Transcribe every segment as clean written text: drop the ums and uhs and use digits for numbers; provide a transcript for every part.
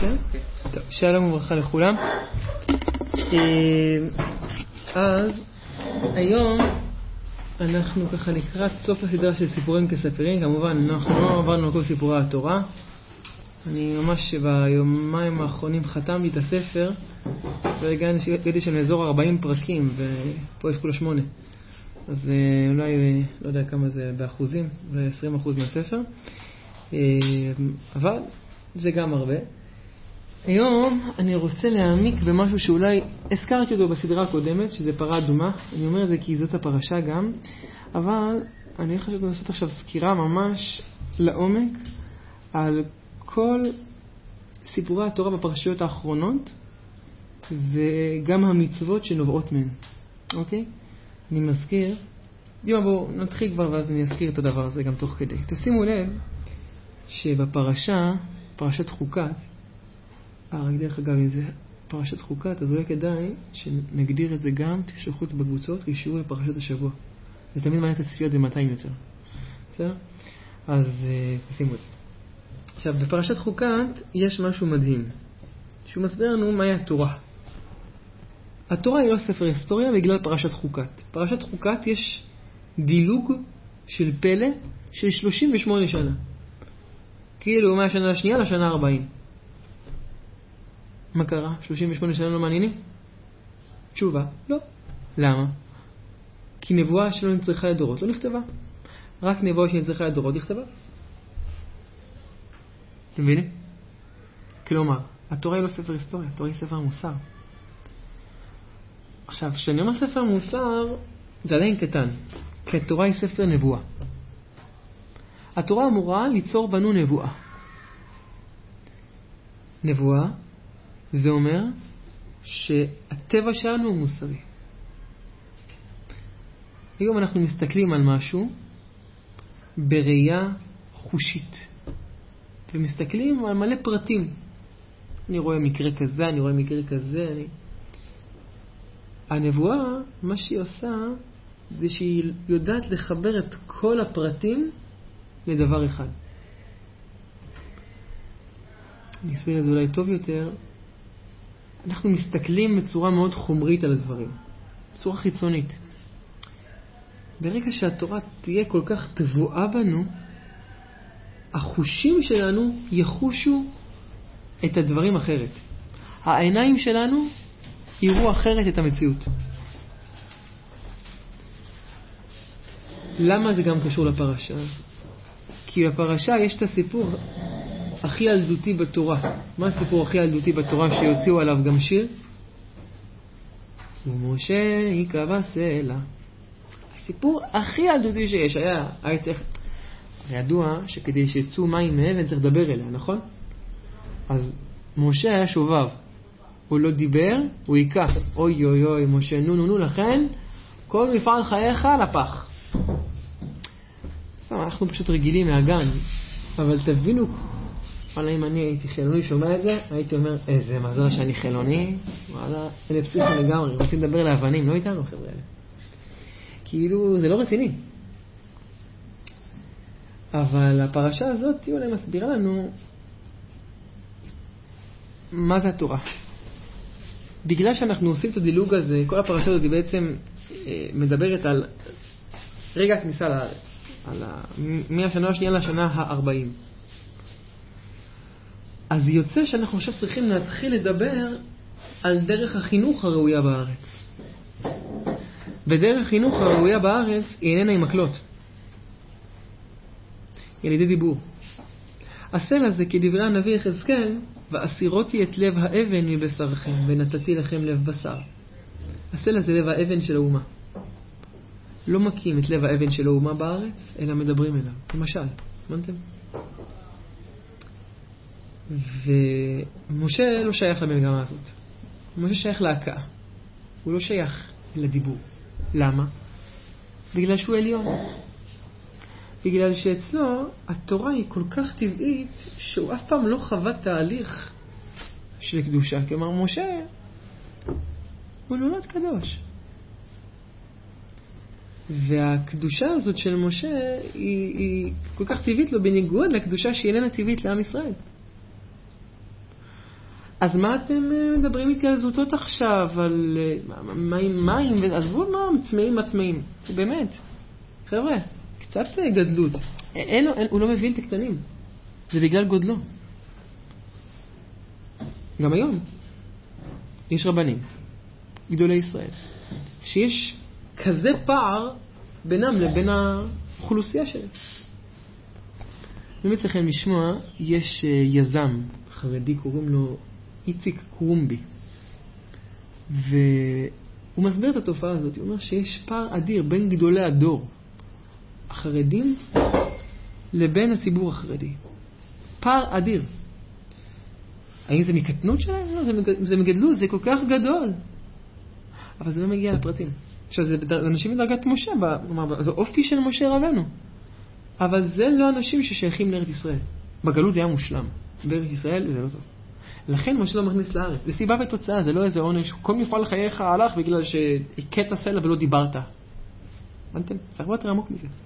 כן? טוב, שלום וברכה לכולם. אז היום אנחנו ככה לקראת סוף הסדרה של סיפורים כספרים. כמובן אנחנו לא עברנו כל סיפורי התורה. אני ממש ביומיים האחרונים חתמתי את הספר והגעתי שם לאזור 40 פרקים, ופה יש כולה 8. אז אולי, לא יודע כמה זה באחוזים, אולי 20% מהספר, אבל זה גם הרבה. היום אני רוצה להעמיק במשהו שאולי הזכרתי אותו בסדרה הקודמת, שזה פרה אדומה. אני אומר את זה כי זאת הפרשה גם, אבל אני חושב לעשות עכשיו סקירה ממש לעומק על כל סיפורי התורה בפרשיות האחרונות וגם המצוות שנובעות מהן. אוקיי? אני מזכיר, בואו נתחיל כבר ואז אני אזכיר את הדבר הזה גם תוך כדי. תשימו לב שבפרשה, פרשת חוקת, רק דרך אגב, אם זה פרשת חוקת, אז אולי כדאי שנגדיר את זה גם, תשלחו את זה בקבוצות, כשיעור לפרשת השבוע. זה תמיד מעניין את הצפיות ב-200 יותר. בסדר? אז תשימו את זה. עכשיו, בפרשת חוקת יש משהו מדהים, שהוא מסביר לנו מהי התורה. התורה היא לא ספר היסטוריה בגלל פרשת חוקת. פרשת חוקת יש דילוג של פלא של 38 שנה. כאילו מהשנה השנייה לשנה 40. מה קרה? 38 שנה לא מעניינים? תשובה, לא. למה? כי נבואה שלא נצריכה לדורות לא נכתבה. רק נבואה שנצריכה לדורות נכתבה. אתם מבינים? כלומר, התורה היא לא ספר היסטוריה, התורה היא ספר מוסר. עכשיו, כשאני אומר ספר מוסר, זה עדיין קטן, כי התורה היא ספר נבואה. התורה אמורה ליצור בנו נבואה. נבואה, זה אומר שהטבע שלנו הוא מוסרי. היום אנחנו מסתכלים על משהו בראייה חושית. ומסתכלים על מלא פרטים. אני רואה מקרה כזה, אני רואה מקרה כזה. הנבואה, מה שהיא עושה, זה שהיא יודעת לחבר את כל הפרטים לדבר אחד. אני אסביר את זה אולי טוב יותר. אנחנו מסתכלים בצורה מאוד חומרית על הדברים. בצורה חיצונית. ברגע שהתורה תהיה כל כך טבועה בנו, החושים שלנו יחושו את הדברים אחרת. העיניים שלנו יראו אחרת את המציאות. למה זה גם קשור לפרשה? כי בפרשה יש את הסיפור הכי ילדותי בתורה. מה הסיפור הכי ילדותי בתורה שיוציאו עליו גם שיר? ומשה היכה בסלע. הסיפור הכי ילדותי שיש היה צריך... ידוע שכדי שיצאו מים מאבן צריך לדבר אליה, נכון? אז משה היה שובב. הוא לא דיבר, הוא היכה. אוי אוי אוי, משה, נו, לכן כל מפעל חייך לפח. סתם, אנחנו פשוט רגילים מהגן. אבל תבינו, אם אני הייתי חילוני שומע את זה, הייתי אומר, איזה מזל שאני חילוני. וואלה, אלה פסיכים לגמרי, רוצים לדבר לאבנים, לא איתנו חבר'ה אלה. כאילו, זה לא רציני. אבל הפרשה הזאת אולי מסבירה לנו מה זה התורה. בגלל שאנחנו עושים את הדילוג הזה, כל הפרשה הזאת היא בעצם מדברת על רגע הכניסה לארץ, מהשנה השנייה לשנה ה-40. אז יוצא שאנחנו עכשיו צריכים להתחיל לדבר על דרך החינוך הראויה בארץ. ודרך החינוך הראויה בארץ היא איננה עם מקלות. ילידי דיבור. הסלע זה כדברי הנביא יחזקאל, ואסירותי את לב האבן מבשרכם, ונתתי לכם לב בשר. הסלע זה לב האבן של האומה. לא מקים את לב האבן של האומה בארץ, אלא מדברים אליו. למשל, אמנתם? ומשה לא שייך למגמה הזאת. משה שייך להקעה. הוא לא שייך לדיבור. למה? בגלל שהוא עליון. בגלל שאצלו התורה היא כל כך טבעית שהוא אף פעם לא חווה תהליך של קדושה. כלומר, משה הוא נולד קדוש. והקדושה הזאת של משה היא כל כך טבעית לו בניגוד לקדושה שהיא איננה טבעית לעם ישראל. אז מה אתם מדברים איתי על זוטות עכשיו, על מים, ועזבו מה עצמאים. באמת, חבר'ה, קצת גדלות. הוא לא מבין את הקטנים. זה בגלל גודלו. גם היום יש רבנים, גדולי ישראל, שיש כזה פער בינם לבין האוכלוסייה שלהם. באמת צריכים לשמוע, יש יזם חרדי, קוראים לו איציק קרומבי, והוא מסביר את התופעה הזאת. הוא אומר שיש פער אדיר בין גדולי הדור החרדים לבין הציבור החרדי. פער אדיר. האם זה מקטנות שלהם? לא, זה מגדלות, זה כל כך גדול. אבל זה לא מגיע לפרטים. עכשיו, זה אנשים מדרגת משה, זה אופי של משה רבנו. אבל זה לא אנשים ששייכים לארץ ישראל. בגלות זה היה מושלם. בארץ ישראל זה לא טוב. לכן משה לא מכניס לארץ. זה סיבה ותוצאה, זה לא איזה עונש. כל מפעל לחייך הלך בגלל שהכית סלע ולא דיברת. הבנתם? זה הרבה יותר עמוק מזה.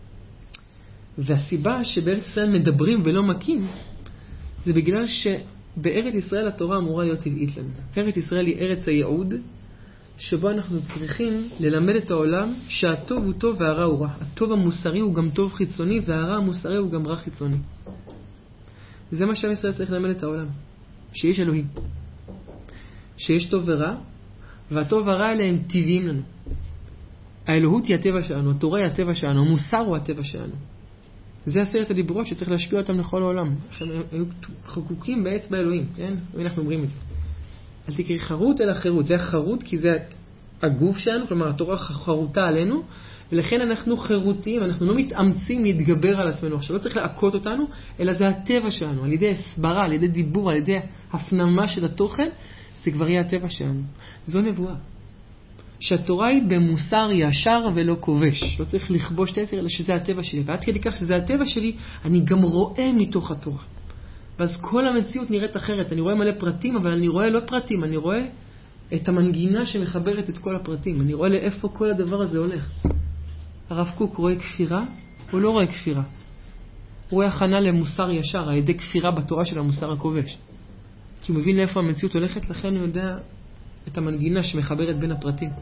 והסיבה שבארץ ישראל מדברים ולא מכים, זה בגלל שבארץ ישראל התורה אמורה להיות טבעית לנו. ארץ ישראל היא ארץ הייעוד, שבו אנחנו צריכים ללמד את העולם שהטוב הוא טוב והרע הוא רע. הטוב המוסרי הוא גם טוב חיצוני, והרע המוסרי הוא גם רע חיצוני. וזה מה שעם ישראל צריך ללמד את העולם. שיש אלוהים. שיש טוב ורע, והטוב והרע האלה הם טבעיים לנו. האלוהות היא הטבע שלנו, התורה היא הטבע שלנו, המוסר הוא הטבע שלנו. זה 10 הדיברות שצריך להשפיע אותם לכל העולם. הם היו חקוקים באצבע אלוהים, כן? ואנחנו אומרים את זה. אל תקראי חרות אלא חירות. זה החרות כי זה הגוף שלנו, כלומר התורה חרוטה עלינו, ולכן אנחנו חירותיים, אנחנו לא מתאמצים להתגבר על עצמנו. עכשיו לא צריך להכות אותנו, אלא זה הטבע שלנו, על ידי הסברה, על ידי דיבור, על ידי הפנמה של התוכן, זה כבר יהיה הטבע שלנו. זו נבואה. שהתורה היא במוסר ישר ולא כובש. לא צריך לכבוש את היצר, אלא שזה הטבע שלי. ועד כדי כך שזה הטבע שלי, אני גם רואה מתוך התורה. ואז כל המציאות נראית אחרת. אני רואה מלא פרטים, אבל אני רואה לא פרטים, אני רואה את המנגינה שמחברת את כל הפרטים. אני רואה לאיפה כל הדבר הזה הולך. הרב קוק רואה כפירה, הוא לא רואה כפירה. הוא רואה הכנה למוסר ישר, על ידי כפירה בתורה של המוסר הכובש. כי הוא מבין לאיפה המציאות הולכת, לכן הוא יודע את המנגינה שמחברת בין הפרטים.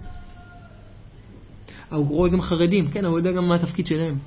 הוא רואה גם חרדים, כן, הוא יודע גם מה התפקיד שלהם.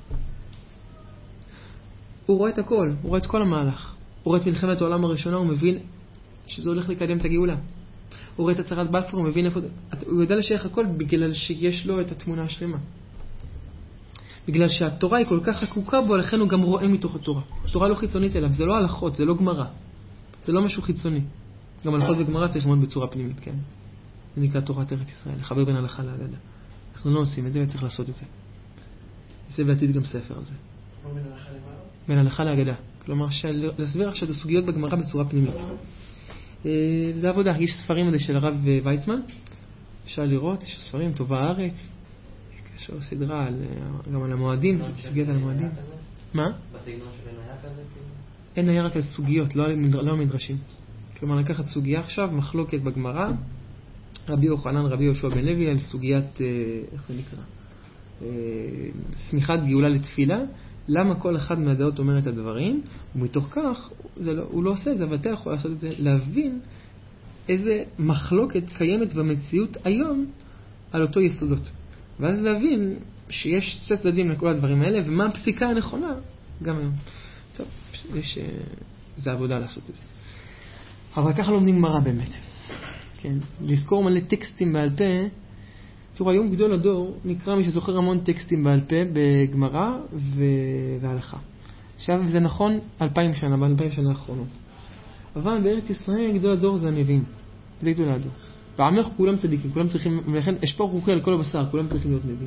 הוא רואה את הכל, הוא רואה את כל המהלך. הוא רואה את מלחמת העולם הראשונה, הוא מבין שזה הולך לקדם את הגאולה. הוא רואה את הצהרת בלפור, הוא מבין איפה זה. הוא יודע לשייך הכל בגלל שיש לו את התמונה השלמה. בגלל שהתורה היא כל כך חקוקה בו, לכן הוא גם רואה מתוך התורה. התורה לא חיצונית אליו, זה לא הלכות, זה לא גמרא. זה לא משהו חיצוני. גם הלכות וגמרא צריך ללמוד בצורה פנימית, כן? זה נקרא תורת ארץ ישראל, לחבר בין הלכה להגדה. אנחנו לא עושים את זה, וצריך לעשות את זה. זה בעתיד גם ספר על זה. בין הלכה למעלה? בין הלכה להגדה. כלומר, להסביר עכשיו את הסוגיות בגמרא בצורה פנימית. זה עבודה. יש ספרים הזה של הרב ויצמן. אפשר לראות, יש ספרים, טובה הארץ. יש לו סדרה גם על המועדים, סוגיות על המועדים. מה? בסגנון של אין היה כזה? אין היה רק על סוגיות, לא מדרשים. כלומר, לקחת סוגיה עכשיו, מחלוקת בגמרא, רבי יוחנן, רבי יהושע בן לוי, על סוגיית, איך זה נקרא? סמיכת גאולה לתפילה. למה כל אחד מהדעות אומר את הדברים? ומתוך כך, הוא לא עושה את זה, אבל אתה יכול לעשות את זה, להבין איזה מחלוקת קיימת במציאות היום על אותו יסודות. ואז להבין שיש שתי צדדים לכל הדברים האלה, ומה הפסיקה הנכונה גם היום. טוב, זה עבודה לעשות את זה. אבל ככה לומדים גמרא באמת. כן, לזכור מלא טקסטים בעל פה. תראו, היום גדול הדור נקרא מי שזוכר המון טקסטים בעל פה בגמרא והלכה. עכשיו זה נכון 2000 שנה, ב-2000 שנה האחרונות. אבל בארץ ישראל גדול הדור זה הנביאים. זה גדול הדור. בעמך כולם צדיקים, כולם צריכים, ולכן אשפור רוחי על כל הבשר, כולם צריכים להיות נביאים.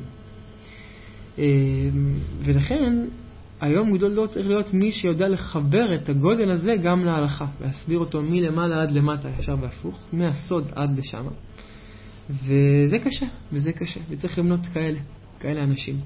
ולכן היום גדול הדור צריך להיות מי שיודע לחבר את הגודל הזה גם להלכה, להסביר אותו מלמעלה עד למטה, ישר והפוך, מהסוד עד לשם. וזה קשה, וזה קשה, וצריך למנות כאלה אנשים.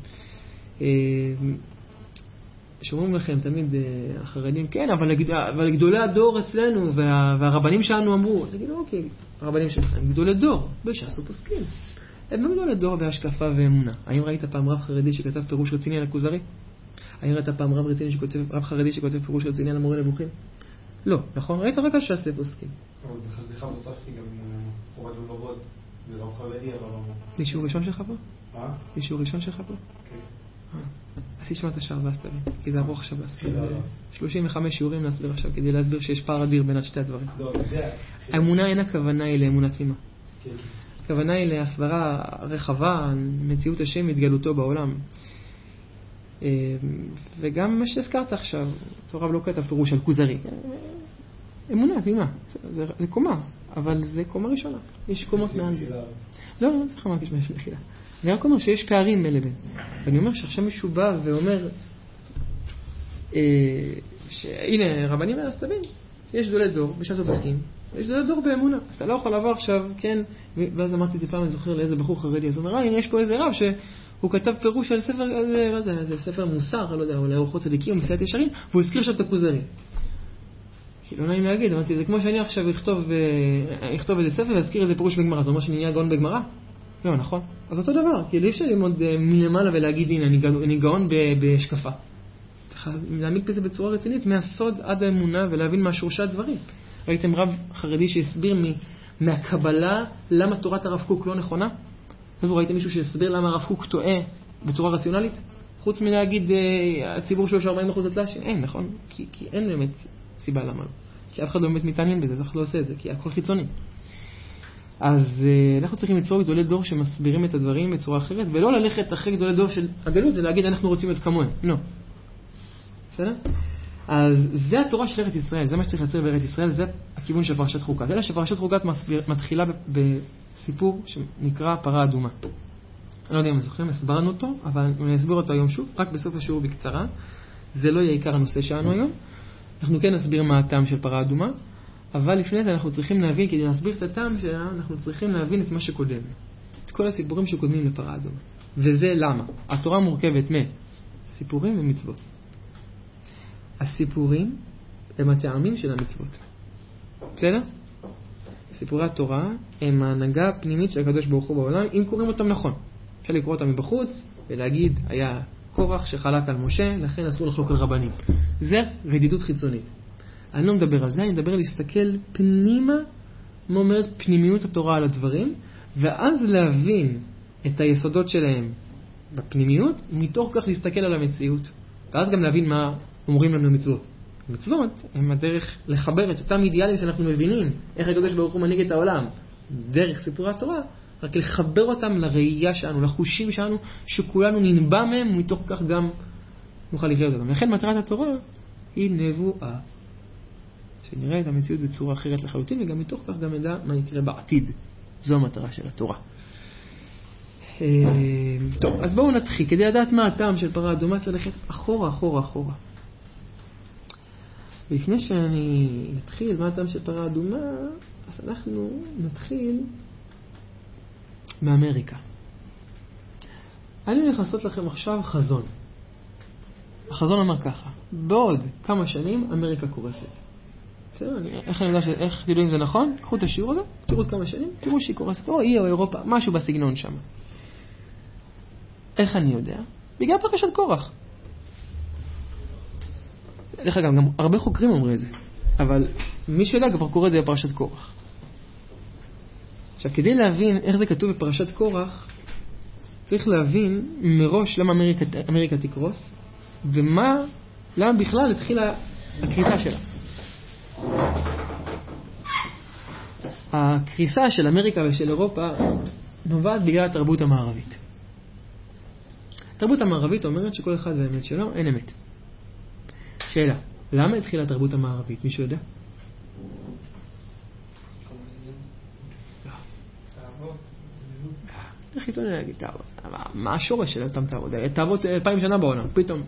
שאומרים לכם תמיד החרדים, כן, אבל גדולי הדור אצלנו, והרבנים שלנו אמרו, תגידו, אוקיי, הרבנים שלך הם גדולי דור, בש"ס ופוסקים. הם גדולי דור בהשקפה ואמונה. האם ראית פעם רב חרדי שכתב פירוש רציני על הכוזרי? האם ראית פעם רב חרדי שכותב פירוש רציני על המורה נבוכים? לא, נכון? ראית רק על שעשה פוסקים. אבל בחזיכה פותחתי גם חובת לבבות. זה לא חרדי, אבל לא... זה שיעור ראשון שלך פה? מה? זה שיעור ראשון שלך פה? כן. אז תשמע את השאר ואז תבין, כי זה ארוך עכשיו להסביר. לא. 35 שיעורים להסביר עכשיו, כדי להסביר שיש פער אדיר בין שתי הדברים. לא, אתה יודע. האמונה אין הכוונה היא לאמונה תמימה. כן. הכוונה היא להסברה רחבה, מציאות השם התגלותו בעולם. וגם מה שהזכרת עכשיו, הרב לא כתב פירוש על כוזרי. אמונה תמימה, זה קומה, אבל זה קומה ראשונה. יש קומות מעל זה. לא, לא צריך אמרתי שמש מחילה. אני רק אומר שיש פערים בין לבין. ואני אומר שעכשיו מישהו בא ואומר, הנה רבנים אז תבין, יש גדולי דור בשעת הפסקים, יש גדולי דור באמונה. אז אתה לא יכול לעבור עכשיו, כן, ואז אמרתי את זה פעם, אני זוכר לאיזה בחור חרדי, אז הוא אומר, הנה יש פה איזה רב שהוא כתב פירוש על ספר, מה זה, זה ספר מוסר, לא יודע, או לאורחות צדיקים, מסייעת ישרים, והוא הזכיר שם את הכוזרי. כי לא נעים להגיד, אמרתי, זה כמו שאני עכשיו אכתוב איזה ספר ואזכיר איזה פירוש בגמרא, זה אומר שאני נהיה גאון בגמרא? לא, נכון. אז אותו דבר, כי אי אפשר ללמוד מלמעלה ולהגיד, הנה, אני גאון בהשקפה. צריך להעמיק בזה בצורה רצינית, מהסוד עד האמונה ולהבין מה שורשי הדברים. ראיתם רב חרדי שהסביר מהקבלה למה תורת הרב קוק לא נכונה? אז ראיתם מישהו שהסביר למה הרב קוק טועה בצורה רציונלית? חוץ מלהגיד, הציבור שלו 40% התל"ש? אין, נכון? כי אין באמת סיבה למה לא. כי אף אחד לא באמת מתעניין בזה, אז אף אחד לא עושה את זה, כי הכל חיצוני. אז אנחנו צריכים ליצור גדולי דור שמסבירים את הדברים בצורה אחרת, ולא ללכת אחרי גדולי דור של הגלות ולהגיד אנחנו רוצים להיות כמוהם. לא. בסדר? אז זה התורה של ארץ ישראל, זה מה שצריך לייצר בארץ ישראל, זה הכיוון של פרשת חוקת. אלא שפרשת חוקת מתחילה בסיפור שנקרא פרה אדומה. אני לא יודע אם אני זוכרים, הסברנו אותו, אבל אני אסביר אותו היום שוב, רק בסוף השיעור בקצרה. זה לא יהיה עיקר הנושא שלנו היום. אנחנו כן נסביר מה הטעם של פרה אדומה, אבל לפני זה אנחנו צריכים להבין, כדי להסביר את הטעם שלה, אנחנו צריכים להבין את מה שקודם. את כל הסיפורים שקודמים לפרה אדומה. וזה למה? התורה מורכבת מסיפורים ומצוות. הסיפורים הם הטעמים של המצוות. בסדר? סיפורי התורה הם ההנהגה הפנימית של הקדוש ברוך הוא בעולם, אם קוראים אותם נכון. אפשר לקרוא אותם מבחוץ ולהגיד, היה קורח שחלק על משה, לכן אסור לחלוק על רבנים. זה רדידות חיצונית. אני לא מדבר על זה, אני מדבר על להסתכל פנימה, מה אומרת פנימיות התורה על הדברים, ואז להבין את היסודות שלהם בפנימיות, ומתוך כך להסתכל על המציאות. ואז גם להבין מה אומרים לנו מצוות. מצוות הם הדרך לחבר את אותם אידיאלים שאנחנו מבינים, איך הקדוש ברוך הוא מנהיג את העולם, דרך סיפורי התורה, רק לחבר אותם לראייה שלנו, לחושים שלנו, שכולנו ננבע מהם, ומתוך כך גם נוכל לחיות אותם. לכן מטרת התורה היא נבואה. שנראה את המציאות בצורה אחרת לחלוטין, וגם מתוך כך גם נדע מה יקרה בעתיד. זו המטרה של התורה. טוב, אז בואו נתחיל. כדי לדעת מה הטעם של פרה אדומה, צריך ללכת אחורה, אחורה, אחורה. ולפני שאני נתחיל מה הטעם של פרה אדומה, אז אנחנו נתחיל מאמריקה. אני הולך לעשות לכם עכשיו חזון. החזון אומר ככה, בעוד כמה שנים אמריקה קורסת. בסדר? איך אני יודע איך תדעו אם זה נכון? קחו את השיעור הזה, תראו את כמה שנים, תראו שהיא קורסת, או אי או אירופה, משהו בסגנון שם. איך אני יודע? בגלל פרשת קורח. דרך אגב, גם הרבה חוקרים אומרים את זה, אבל מי שיודע כבר קורא את זה בפרשת קורח. עכשיו, כדי להבין איך זה כתוב בפרשת קורח, צריך להבין מראש למה אמריקה תקרוס, למה בכלל התחילה הקריסה שלה. הקריסה של אמריקה ושל אירופה נובעת בגלל התרבות המערבית. התרבות המערבית אומרת שכל אחד והאמת שלו, אין אמת. שאלה, למה התחילה התרבות המערבית? מישהו יודע? זה חיצוני להגיד תאוות. מה השורש של אותם תאוות? תאוות 2000 שנה בעולם, פתאום.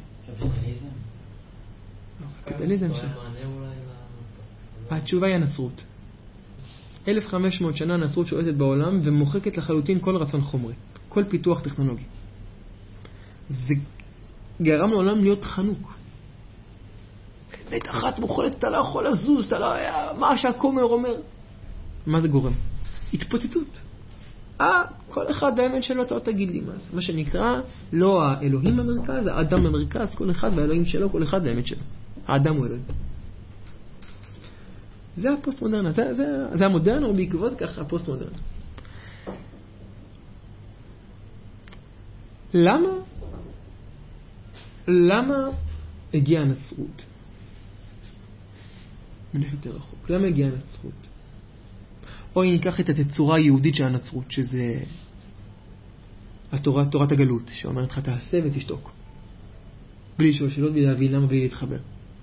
קפיטליזם שם. התשובה היא הנצרות. 1500 שנה הנצרות שולטת בעולם ומוחקת לחלוטין כל רצון חומרי, כל פיתוח טכנולוגי. זה גרם לעולם להיות חנוק. בית אחת מוחלת, אתה לא יכול לזוז, אתה לא... מה שהכומר אומר. מה זה גורם? התפוצצות. כל אחד האמת שלו, אתה לא תגיד לי מה זה. מה שנקרא, לא האלוהים במרכז, האדם במרכז, כל אחד והאלוהים שלו, כל אחד האמת שלו. האדם הוא אלוהים. זה הפוסט-מודרנה, זה המודרנה, ובעקבות כך הפוסט-מודרנה. למה הגיעה הנצרות? מלך יותר רחוק. למה הגיעה הנצרות? או אם ניקח את התצורה היהודית של הנצרות, שזה תורת הגלות, שאומרת לך תעשה ותשתוק. בלי לשאול שאלות, בלי להבין למה, בלי להתחבר.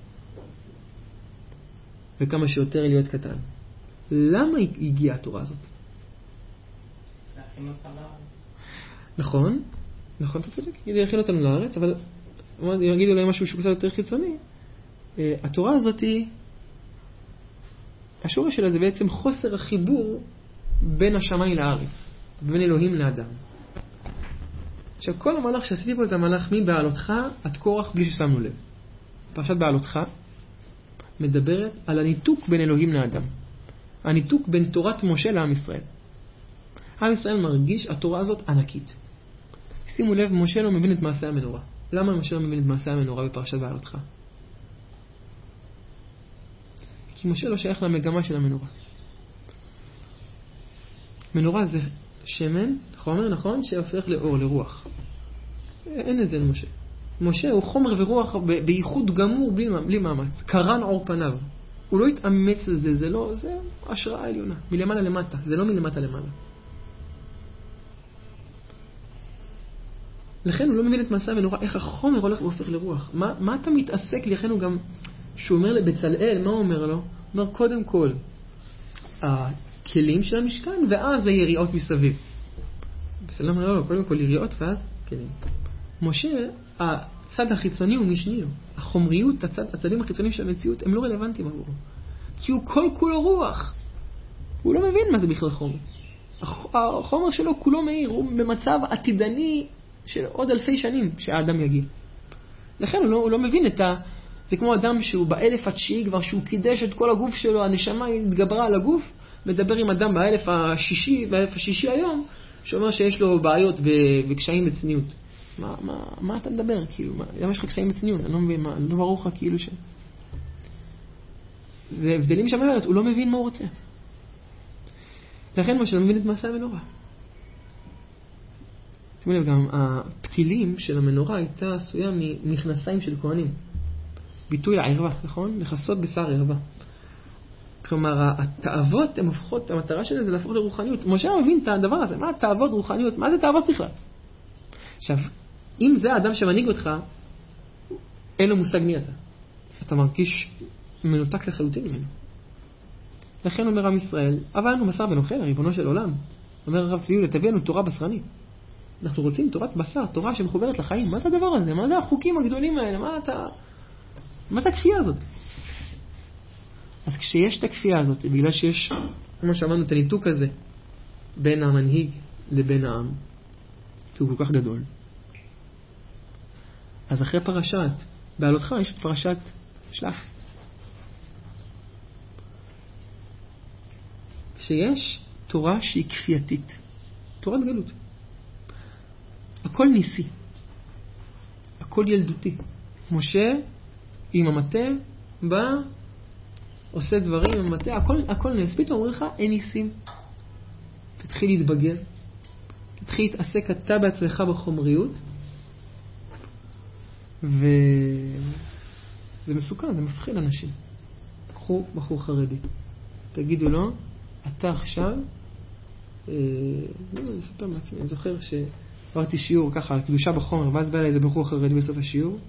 וכמה שיותר להיות קטן. למה הגיעה התורה הזאת? להכין אותך לארץ. נכון, אתה צודק, כדי להכין אותנו לארץ, אבל יגידו להם משהו שהוא קצת יותר חיצוני. התורה הזאת היא, השורש שלה זה בעצם חוסר החיבור בין השמיים לארץ, בין אלוהים לאדם. עכשיו, כל המהלך שעשיתי פה זה המהלך מבעלותך עד קורח בלי ששמנו לב. פרשת בעלותך מדברת על הניתוק בין אלוהים לאדם. הניתוק בין תורת משה לעם ישראל. עם ישראל מרגיש התורה הזאת ענקית. שימו לב, משה לא מבין את מעשה המנורה. למה משה לא מבין את מעשה המנורה בפרשת בעלותך? כי משה לא שייך למגמה של המנורה. מנורה זה שמן, חומר, נכון? שהופך לאור, לרוח. אין את זה למשה. משה הוא חומר ורוח בייחוד גמור בלי מאמץ. קרן עור פניו. הוא לא התאמץ לזה, זה השראה עליונה. מלמעלה למטה, זה לא מלמטה למעלה. לכן הוא לא מבין את מעשה המנורה, איך החומר הולך והופך לרוח. מה אתה מתעסק? לכן הוא גם, שהוא אומר לבצלאל, מה הוא אומר לו? הוא אומר, קודם כל, הכלים של המשכן, ואז היריעות מסביב. בסלם אומר לו, קודם כל יריעות, ואז כלים. משה, הצד החיצוני הוא משני לו. החומריות, הצדים החיצוניים של המציאות, הם לא רלוונטיים עבורו. כי הוא כל כולו רוח. הוא לא מבין מה זה בכלל חומר. החומר שלו כולו מהיר, הוא במצב עתידני של עוד אלפי שנים שהאדם יגיע. לכן הוא לא מבין זה כמו אדם שהוא באלף התשיעי כבר, שהוא קידש את כל הגוף שלו, הנשמה התגברה על הגוף, מדבר עם אדם באלף השישי היום, שאומר שיש לו בעיות וקשיים בצניעות. מה אתה מדבר? כאילו, למה יש לך קשיים בצניעות? אני לא מבין, לא ברור לך כאילו ש... זה הבדלים שם בארץ, הוא לא מבין מה הוא רוצה. לכן מה שלא מבין את מעשה המנורה. שימו לב, גם הפתילים של המנורה הייתה עשויה ממכנסיים של כהנים. ביטוי לערווה, נכון? לכסות בשר ערווה. כלומר, התאוות הן הופכות, המטרה שלהם זה להפוך לרוחניות. משה מבין את הדבר הזה, מה תאוות רוחניות? מה זה תאוות בכלל? עכשיו, אם זה האדם שמנהיג אותך, אין לו מושג מי אתה. אתה מרגיש מנותק לחלוטין ממנו. לכן אומר עם ישראל, אבל אנו בשר ונאכל, ריבונו של עולם. אומר הרב צבי יהודה, תביא לנו תורה בשרנית. אנחנו רוצים תורת בשר, תורה שמחוברת לחיים. מה זה הדבר הזה? מה זה החוקים הגדולים האלה? מה זה הכפייה הזאת? אז כשיש את הכפייה הזאת, בגלל שיש, כמו שאמרנו, את הניתוק הזה בין המנהיג לבין העם, כי הוא כל כך גדול. אז אחרי פרשת בעלותך יש את פרשת שלח. כשיש תורה שהיא כפייתית, תורת גלות, הכל ניסי, הכל ילדותי. משה עם המטה בא, עושה דברים עם המטה, הכל נס. פתאום אומר לך, אין ניסים. תתחיל להתבגר, תתחיל להתעסק אתה בעצמך בחומריות, וזה מסוכן, זה מפחיד אנשים. קחו בחור חרדי, תגידו לו, אתה עכשיו, אני אספר מעצמי, אני זוכר שעברתי שיעור ככה על קדושה בחומר, ואז בא לי איזה בחור חרדי בסוף השיעור,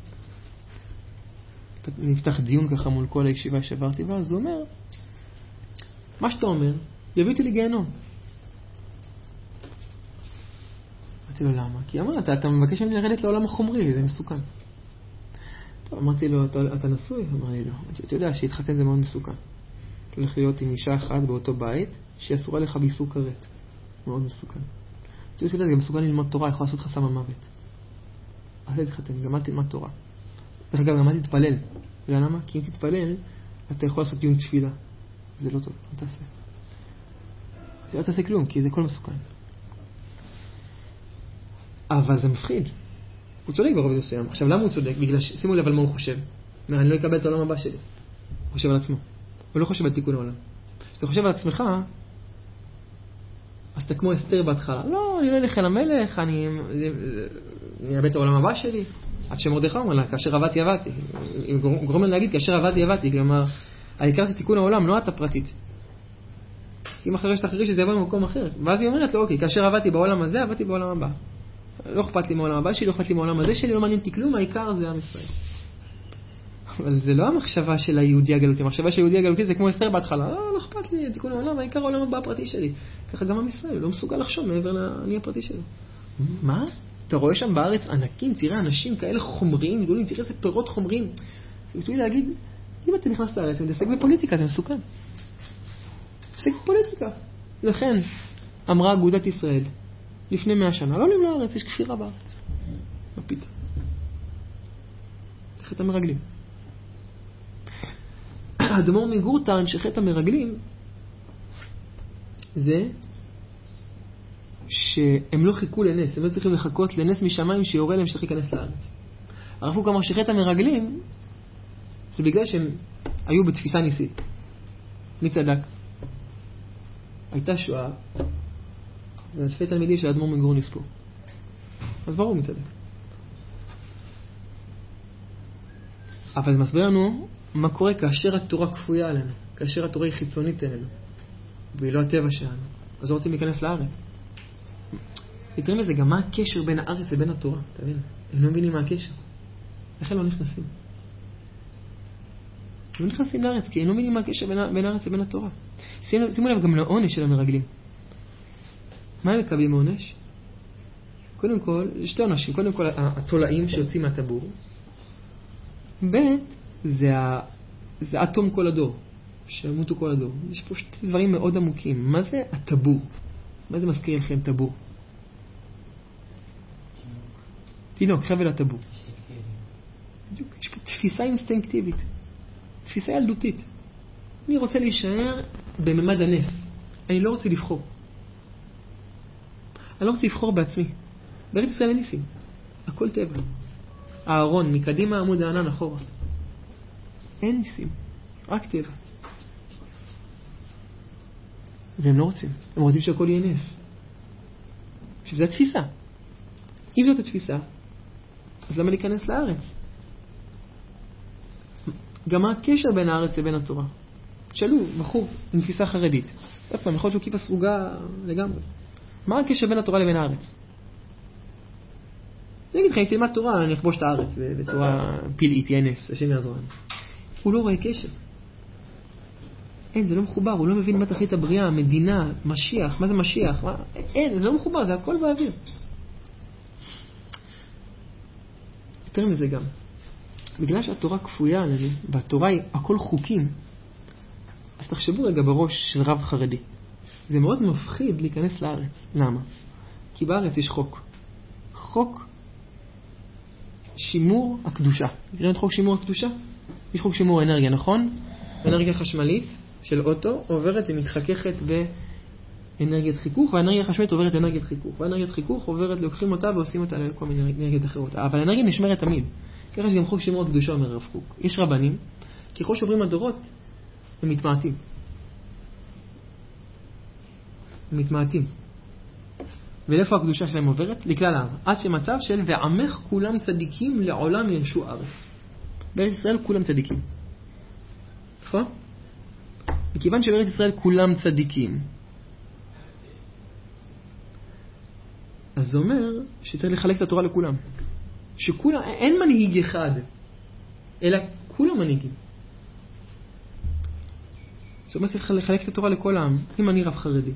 נפתח דיון ככה מול כל הישיבה שעברתי, ואז הוא אומר, מה שאתה אומר, יביא אותי לגיהנום. אמרתי לו, למה? כי אמר, אתה מבקש ממני לרדת לעולם החומרי, זה מסוכן. טוב, אמרתי לו, אתה נשוי? אמר לי, לא. אתה יודע שהתחתן זה מאוד מסוכן. אתה הולך להיות עם אישה אחת באותו בית, שהיא אסורה לך באיסור כרת. מאוד מסוכן. אתה יודע, זה גם מסוכן ללמוד תורה, יכול לעשות לך סם המוות. אז להתחתן, גם אל תלמד תורה. דרך אגב, גם אל תתפלל. למה? כי אם תתפלל, אתה יכול לעשות יום תפילה. זה לא טוב, אל תעשה. אל תעשה כלום, כי זה כל מסוכן. אבל זה מפחיד. הוא צודק ברוב מסוים. עכשיו, למה הוא צודק? בגלל שימו לב על מה הוא חושב. אני לא אקבל את העולם הבא שלי. הוא חושב על עצמו. הוא לא חושב על תיקון העולם. כשאתה חושב על עצמך, אז אתה כמו אסתר בהתחלה. לא, אני לא אלך אל המלך, אני אאבד את העולם הבא שלי. עד שמרדכי אומר לה, כאשר עבדתי, עבדתי. גורם לנו להגיד, כאשר עבדתי, עבדתי. כלומר, העיקר זה תיקון העולם, לא אתה פרטית. אם אחרי שתחרי שזה יבוא במקום אחר. ואז היא אומרת לו, אוקיי, כאשר עבדתי בעולם הזה, עבדתי בעולם הבא. לא אכפת לי מהעולם הבא שלי, לא אכפת לי מהעולם הזה שלי, לא מעניין אותי כלום, העיקר זה עם ישראל. אבל זה לא המחשבה של היהודי הגלותי. המחשבה של היהודי הגלותי זה כמו אסתר בהתחלה. לא אכפת לי, תיקון העולם, העיקר העולם הבא הפרטי שלי. ככה גם עם ישראל, לא מסוגל לחשוב מעבר לעני הפרטי שלו. מה? אתה רואה שם בארץ ענקים, תראה אנשים כאלה חומריים, גדולים, תראה איזה פירות חומריים. זה בטוח להגיד, אם אתה נכנס לארץ, מתעסק בפוליטיקה, זה מסוכן. מתעסק בפוליטיקה. לכן, אמרה אגודת ישראל, לפני 100 שנה, לא עולים לארץ, יש כפירה בארץ. מה פתאום? זה חטא המרגלים. האדמו"ר מגור טען שחטא המרגלים זה שהם לא חיכו לנס, הם לא צריכים לחכות לנס משמיים שיורה להם שצריך להיכנס לארץ. הרב קוק אמר שחטא המרגלים זה בגלל שהם היו בתפיסה ניסית. מי צדק? הייתה שואה ואלפי תלמידים של האדמו"ר מגור נספו. אז ברור מי צדק. אבל זה מסביר לנו מה קורה כאשר התורה כפויה עלינו, כאשר התורה היא חיצונית אלינו והיא לא הטבע שלנו, אז לא רוצים להיכנס לארץ. יותר מזה, גם מה הקשר בין הארץ לבין התורה? תבין, הם לא מבינים מה הקשר. איך הם לא נכנסים? הם לא נכנסים לארץ כי הם לא מבינים מה הקשר בין הארץ לבין התורה. שימו לב גם לעונש של המרגלים. מה הם מקבלים עונש? קודם כל, יש שתי עונשים. קודם כל, התולעים שיוצאים מהטבור. ב' זה אטום כל הדור, שמותו כל הדור. יש פה שתי דברים מאוד עמוקים. מה זה הטבור? מה זה מזכיר לכם טבור? תינוק, חבל הטבור. בדיוק, יש פה תפיסה אינסטינקטיבית, תפיסה ילדותית. אני רוצה להישאר בממד הנס. אני לא רוצה לבחור. אני לא רוצה לבחור בעצמי. בארץ ישראל אין ניסים. הכל טבע. הארון, מקדימה עמוד הענן אחורה. אין ניסים. רק טבע. והם לא רוצים. הם רוצים שהכל יהיה נס. שזו התפיסה. אם זאת התפיסה, אז למה להיכנס לארץ? גם מה הקשר בין הארץ לבין התורה? תשאלו, בחור עם תפיסה חרדית. איפה, יכול להיות שהוא כיפה סרוגה לגמרי. מה הקשר בין התורה לבין הארץ? אני אגיד לך, אם תלמד תורה, אני אכבוש את הארץ בצורה פלאית, ינס, השם יעזור לנו. הוא לא רואה קשר. אין, זה לא מחובר, הוא לא מבין מה תכלית הבריאה, המדינה, משיח, מה זה משיח? אין, זה לא מחובר, זה הכל באוויר. יותר מזה גם. בגלל שהתורה כפויה עלינו, והתורה היא הכל חוקים, אז תחשבו רגע בראש של רב חרדי. זה מאוד מפחיד להיכנס לארץ. למה? כי בארץ יש חוק. חוק שימור הקדושה. מכירים את חוק שימור הקדושה? יש חוק שימור אנרגיה, נכון? אנרגיה חשמלית של אוטו עוברת ומתחככת באנרגיית חיכוך, והאנרגיה החשמלית עוברת לאנרגיית חיכוך. והאנרגיית חיכוך עוברת, לוקחים אותה ועושים אותה לכל מיני אנרגיות אחרות. אבל האנרגיה נשמרת תמיד. ככה יש גם חוק שימור הקדושה, אומר רב קוק. יש רבנים, ככל שעוברים הדורות, הם מתמעטים. הם מתמעטים. ולאיפה הקדושה שלהם עוברת? לכלל העם. עד שמצב של ועמך כולם צדיקים לעולם ינשו ארץ. בארץ ישראל כולם צדיקים. נכון? מכיוון שבארץ ישראל כולם צדיקים, אז זה אומר שצריך לחלק את התורה לכולם. שכולם, אין מנהיג אחד, אלא כולם מנהיגים. זאת אומרת, צריך לחלק את התורה לכל העם. אם אני רב חרדי,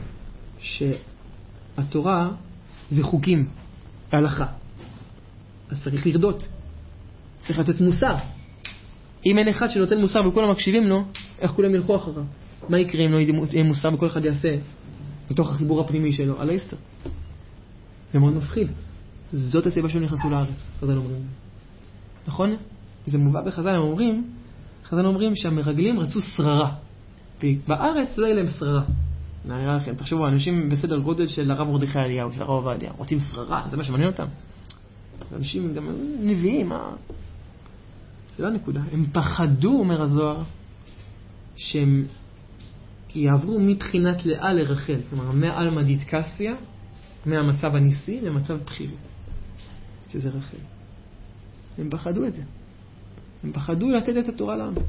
שהתורה זה חוקים, ההלכה, אז צריך לרדות. צריך לתת מוסר. אם אין אחד שנותן מוסר וכולם מקשיבים לו, איך כולם ילכו אחריו? מה יקרה אם לא יהיה מוסר וכל אחד יעשה בתוך החיבור הפנימי שלו? על ההסתר. זה מאוד מפחיד. זאת הסיבה שהם נכנסו לארץ, חז"ל אומרים. נכון? זה מובא בחז"ל, הם אומרים, חז"ל אומרים שהמרגלים רצו שררה. בארץ לא יהיה להם שררה. נראה לכם, תחשבו, אנשים בסדר גודל של הרב מרדכי אליהו, של הרב עובדיה, רוצים שררה, זה מה שמעניין אותם. אנשים גם נביאים, זה לא הנקודה. הם פחדו, אומר הזוהר, שהם יעברו מבחינת לאה לרחל, כלומר מעלמא דיתקסיה, מהמצב הניסי למצב בחירי, שזה רחל. הם פחדו את זה. הם פחדו לתת את התורה לעם.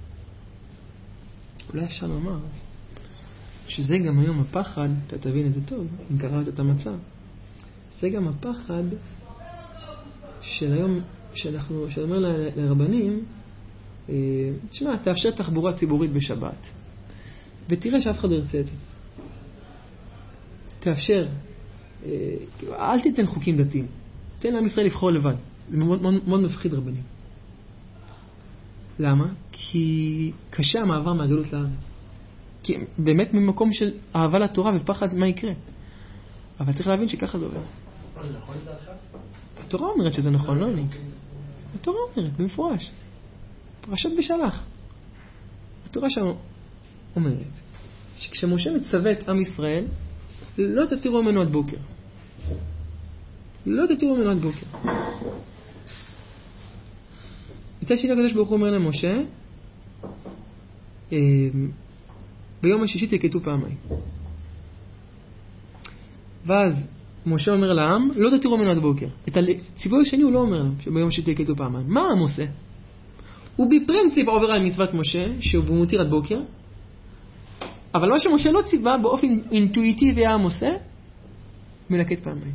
אולי אפשר לומר שזה גם היום הפחד, אתה תבין את זה טוב, אם קראת את המצב. זה גם הפחד של היום, שאומר לרבנים, תשמע, תאפשר תחבורה ציבורית בשבת, ותראה שאף אחד לא ירצה את זה. תאפשר, אל תיתן חוקים דתיים, תן לעם ישראל לבחור לבד. זה מאוד, מאוד, מאוד מפחיד רבנים. למה? כי קשה המעבר מהגלות לארץ. כי באמת ממקום של אהבה לתורה ופחד מה יקרה. אבל צריך להבין שככה זה עובר. זה נכון לדעתך? התורה אומרת שזה נכון, לא אני. התורה אומרת, במפורש. פרשת בשלח. התורה שם אומרת שכשמשה מצווה את עם ישראל, לא תתירו ממנו עד בוקר. לא תתירו ממנו עד בוקר. מצד שני הקדוש ברוך הוא אומר למשה, ביום השישי תלקטו פעמיים. ואז משה אומר לעם, לא תתירו ממנו עד בוקר. את הציווי השני הוא לא אומר להם, שביום השישי תלקטו פעמיים. מה העם עושה? הוא בפרינציפ עובר על מצוות משה, שהוא מותיר עד בוקר, אבל מה שמשה לא ציווה באופן אינטואיטיבי העם עושה, מלקט פעמיים.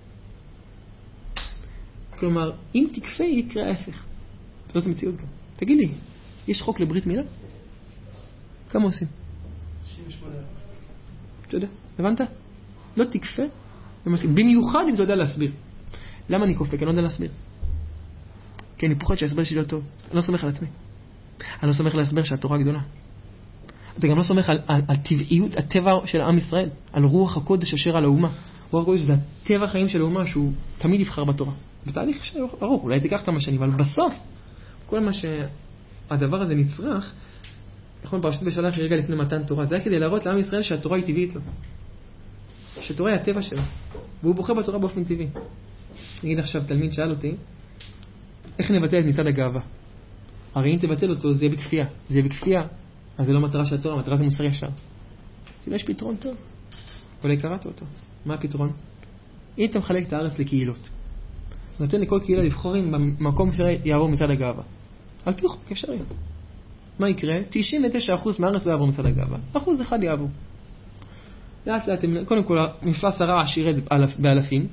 כלומר, אם תקפה יקרה ההפך. זאת המציאות גם. תגיד לי, יש חוק לברית מילה? כמה עושים? 68. אתה יודע, הבנת? לא תקפה, במיוחד אם אתה יודע להסביר. למה אני קופא? כי אני לא יודע להסביר. כי אני פוחד שההסבר שלי לא טוב. אני לא סומך על עצמי. אני לא סומך להסבר שהתורה גדולה. אתה גם לא סומך על טבעיות, הטבע של עם ישראל, על רוח הקודש אשר על האומה. רוח הקודש זה הטבע החיים של האומה שהוא תמיד יבחר בתורה. בתהליך ארוך, אולי תיקח כמה שנים, אבל בסוף, כל מה שהדבר הזה נצרך, נכון, פרשת בשלח רגע לפני מתן תורה, זה היה כדי להראות לעם ישראל שהתורה היא טבעית לו. שהתורה היא הטבע שלו, והוא בוחר בתורה באופן טבעי. נגיד עכשיו, תלמיד שאל אותי, איך נבטל את מצעד הגאווה? הרי אם תבטל אותו, זה יהיה בכפייה. זה יהיה בכפייה, אז זה לא מטרה של התורה, מטרה זה מוסר ישר. אז יש פתרון טוב. אולי קראת אותו. מה הפתרון? אם אתה מחלק את הארץ לקהילות, נותן לכל קהילה לבחור במקום שיעבור מצעד הגאווה. על פי חוק אפשרי. מה יקרה? 99% מהארץ לא יעבור מצעד הגאווה. 1% יעבור. לאט לאט, קודם כל, מפלס הרעש ירד באלפים.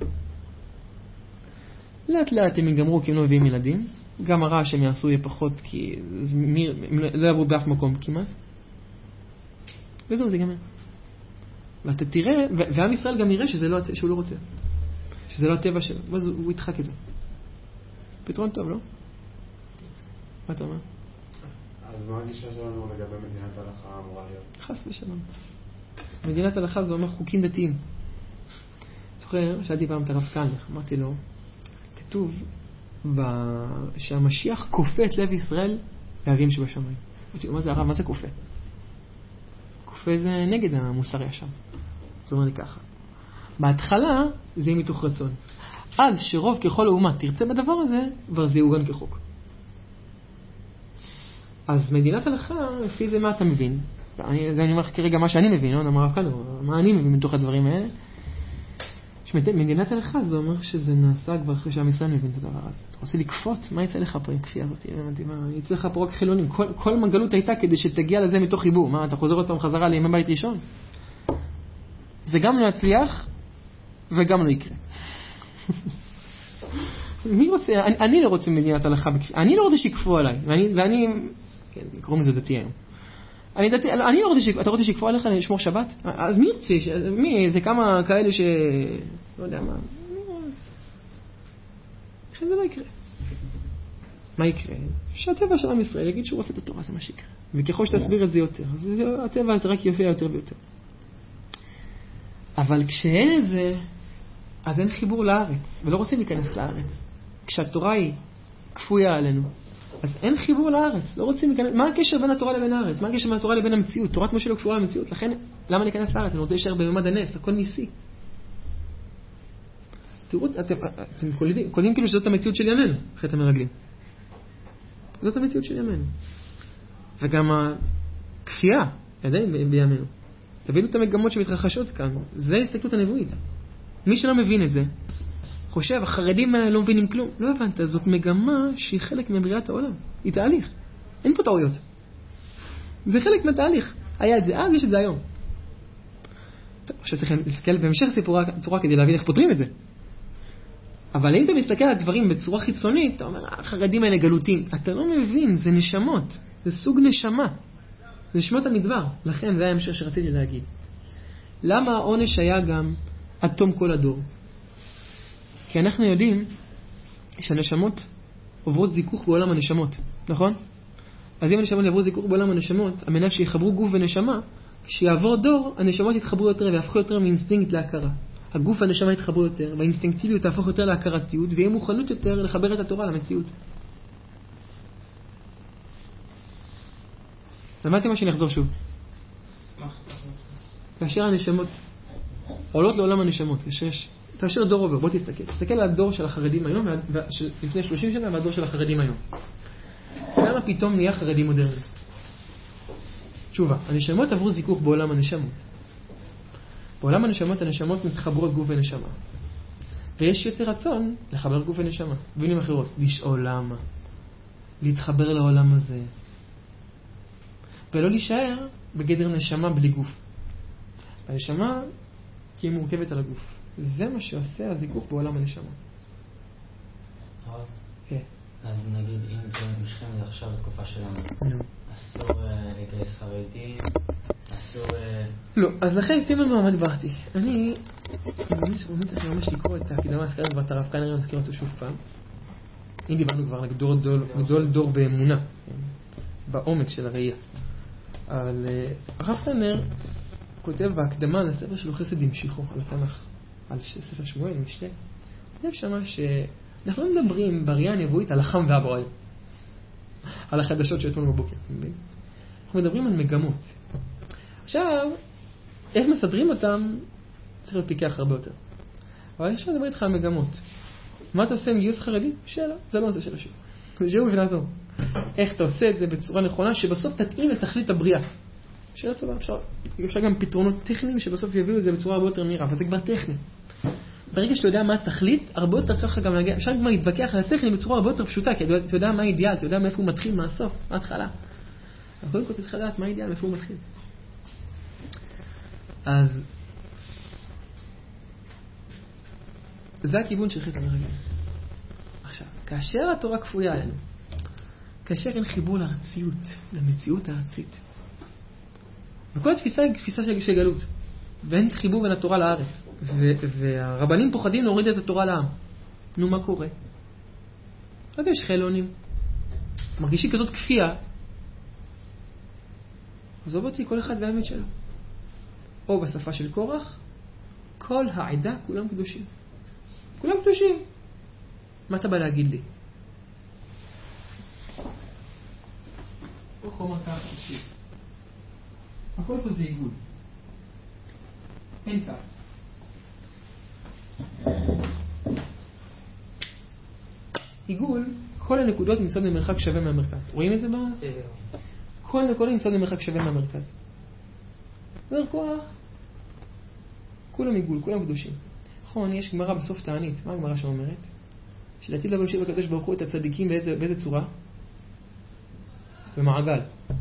לאט לאט הם יגמרו כי הם לא מביאים ילדים. גם הרעש שהם יעשו יהיה פחות, כי לא יעברו באף מקום כמעט. וזהו, זה ייגמר. ואתה תראה, ועם ישראל גם יראה שהוא לא רוצה. שזה לא הטבע שלו. ואז הוא ידחק את זה. פתרון טוב, לא? מה אתה אומר? אז מה הגישה שלנו לגבי מדינת הלכה אמורה להיות? חס ושלום. מדינת הלכה זה אומר חוקים דתיים. זוכר, שאלתי פעם את הרב קלנך, אמרתי לו, כתוב שהמשיח כופה את לב ישראל לאבים שבשמיים. אמרתי לו, מה זה הרב? מה זה כופה? כופה זה נגד המוסר ישר. זאת אומרת לי ככה. בהתחלה זה יהיה מתוך רצון. אז שרוב ככל האומה תרצה בדבר הזה, כבר זה יעוגן כחוק. אז מדינת הלכה, לפי זה מה אתה מבין? זה אני אומר כרגע מה שאני מבין, לא? אמר הרב קלנך, מה אני מבין מתוך הדברים האלה? מדינת הלכה זה אומר שזה נעשה כבר אחרי שעם ישראל מבין את הדבר הזה. אתה רוצה לקפות? מה יצא לך פה עם כפייה הזאת? יצא לך פה רק חילונים. כל מגלות הייתה כדי שתגיע לזה מתוך חיבור. מה, אתה חוזר עוד פעם חזרה לימי בית ראשון? זה גם לא יצליח וגם לא יקרה. מי רוצה? אני לא רוצה מדינת הלכה. אני לא רוצה שיקפו עליי. ואני כן, קוראים לזה דתי היום. אני לא רוצה אתה רוצה שיקפו עליך לשמור שבת? אז מי רוצה? זה כמה כאלה לא יודע מה. איך זה לא יקרה? מה יקרה? שהטבע של עם ישראל יגיד שהוא רוצה את התורה, זה מה שיקרה. וככל שתסביר את זה יותר, אז הטבע זה רק יופיע יותר ויותר. אבל כשאין את זה, אז אין חיבור לארץ, ולא רוצים להיכנס לארץ. כשהתורה היא כפויה עלינו, אז אין חיבור לארץ, לא רוצים להיכנס. מה הקשר בין התורה לבין הארץ? מה הקשר בין התורה לבין המציאות? תורת משה לא קשורה למציאות, לכן למה להיכנס לארץ? אני רוצה להישאר בממד הנס, הכל ניסי. תראו, אתם קולדים כאילו שזאת המציאות של ימינו, אחרי אתם מרגלים. זאת המציאות של ימינו. וגם כפייה, עדיין בימינו. תבינו את המגמות שמתרחשות כאן. זה הסתכלות הנבואית. מי שלא מבין את זה, חושב, החרדים לא מבינים כלום. לא הבנת, זאת מגמה שהיא חלק מבריאת העולם. היא תהליך. אין פה טעויות. זה חלק מהתהליך. היה את זה אז, יש את זה היום. טוב, עכשיו צריכים להסתכל בהמשך סיפורה כדי להבין איך פותרים את זה. אבל אם אתה מסתכל על הדברים בצורה חיצונית, אתה אומר, החרדים האלה גלותים. אתה לא מבין, זה נשמות. זה סוג נשמה. זה נשמות המדבר. לכן זה היה המשך שרציתי להגיד. למה העונש היה גם עד תום כל הדור? כי אנחנו יודעים שהנשמות עוברות זיכוך בעולם הנשמות. נכון? אז אם הנשמות יעברו זיכוך בעולם הנשמות, על מנת שיחברו גוף ונשמה, כשיעבור דור, הנשמות יתחברו יותר ויהפכו יותר מאינסטינקט להכרה. הגוף והנשמה יתחברו יותר, והאינסטינקטיביות תהפוך יותר להכרתיות, ויהיה מוכנות יותר לחבר את התורה למציאות. למדתי מה שנחזור שוב. כאשר הנשמות עולות לעולם הנשמות, כאשר דור עובר, בוא תסתכל על הדור של החרדים היום, לפני 30 שנה, והדור של החרדים היום. למה פתאום נהיה חרדי מודרני? תשובה, הנשמות עברו זיכוך בעולם הנשמות. בעולם הנשמות, הנשמות מתחברות גוף ונשמה. ויש יותר רצון לחבר גוף ונשמה. במילים אחרות, לשאול למה. להתחבר לעולם הזה. ולא להישאר בגדר נשמה בלי גוף. הנשמה כי היא מורכבת על הגוף. זה מה שעושה הזיכוך בעולם הנשמות. כן. אז נגיד, אם זה משכם זה עכשיו תקופה שלנו. אסור לגייס חרדים, אסור... לא, אז לכן יוצאים לנו מה דיברתי. אני צריך ממש לקרוא את הקדמה הסקרית ואת הרב כנראה נזכיר אותו שוב פעם. אם דיברנו כבר לגדול דור באמונה, בעומק של הראייה. אבל הרב כנראה כותב בהקדמה לספר שלו חסד המשיכו על התנ"ך, על ספר שמואל, משלי. כותב שמה שאנחנו לא מדברים בראייה הנבואית על החם והבוער, על החדשות שאתמול בבוקר. אנחנו מדברים על מגמות. עכשיו, איך מסדרים אותם, צריך להיות פיקח הרבה יותר. אבל עכשיו נדבר איתך על מגמות. מה אתה עושה עם גיוס חרדי? שאלה, זה לא נושא של השאלה. זה הוא ונעזור. איך אתה עושה את זה בצורה נכונה, שבסוף תתאים לתכלית הבריאה. שאלה טובה, אפשר גם פתרונות טכניים שבסוף יביאו את זה בצורה הרבה יותר מהירה, אבל זה כבר טכני. ברגע שאתה יודע מה התכלית, הרבה יותר צריך גם להגיע, אפשר גם להתווכח על הטכני בצורה הרבה יותר פשוטה, כי אתה יודע מה האידיאל, אתה יודע מאיפה הוא מתחיל, מה הסוף, מה ההתחלה. אבל קודם כל אתה צריך לדעת מה האידיאל, מאיפה הוא מתחיל. אז זה הכיוון של חטא המרגלים. עכשיו, כאשר התורה כפויה עלינו, כאשר אין חיבור לארציות, למציאות הארצית, וכל התפיסה היא תפיסה של גלות, ואין חיבור בין התורה לארץ, והרבנים פוחדים להוריד את התורה לעם. נו, מה קורה? רק יש חילונים, מרגישים כזאת כפייה, עזוב אותי, כל אחד והאמת שלו. או בשפה של קורח, כל העדה כולם קדושים. כולם קדושים. מה אתה בא להגיד לי? או חומר כך קדושים. הכל פה זה עיגול. אין כך. עיגול, כל הנקודות נמצאות במרחק שווה מהמרכז. רואים את זה? כל הנקודות נמצאות במרחק שווה מהמרכז. אומר כוח, כולם עיגול, כולם קדושים. נכון, יש גמרא בסוף תענית. מה הגמרא שאומרת? שלעתיד לבוא ישיב הקדוש ברוך הוא את הצדיקים באיזה צורה? במעגל.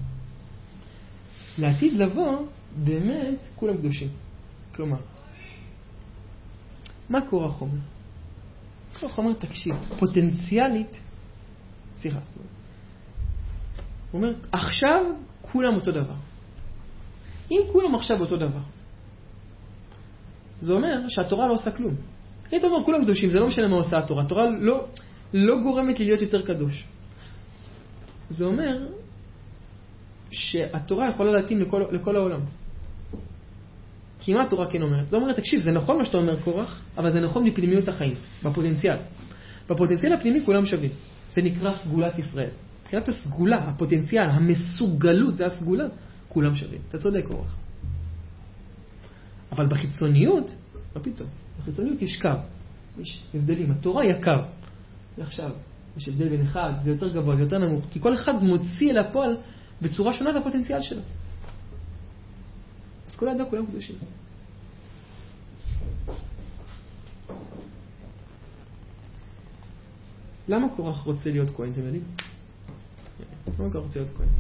לעתיד לבוא, באמת, כולם קדושים. כלומר, מה כורח אומר? כורח אומר, תקשיב, פוטנציאלית, סליחה, הוא אומר, עכשיו כולם אותו דבר. אם כולם עכשיו אותו דבר, זה אומר שהתורה לא עושה כלום. אתה אומר, כולם קדושים, זה לא משנה מה עושה התורה. התורה לא גורמת לי להיות יותר קדוש. זה אומר שהתורה יכולה להתאים לכל העולם. כי מה התורה כן אומרת? לא אומרת, תקשיב, זה נכון מה שאתה אומר כורח, אבל זה נכון מפנימיות החיים, בפוטנציאל. בפוטנציאל הפנימי כולם שווים. זה נקרא סגולת ישראל. מבחינת הסגולה, הפוטנציאל, המסוגלות, זה הסגולה, כולם שווים. אתה צודק כורח. אבל בחיצוניות, לא פתאום, בחיצוניות יש קו. יש הבדלים. התורה היא הקו. ועכשיו, יש הבדל בין אחד, זה יותר גבוה, זה יותר נמוך. כי כל אחד מוציא אל הפועל בצורה שונה את הפוטנציאל שלו. אז כל העדה כולם קדושים. למה קורח רוצה להיות כהן, אתם יודעים? למה קורח רוצה להיות כהן?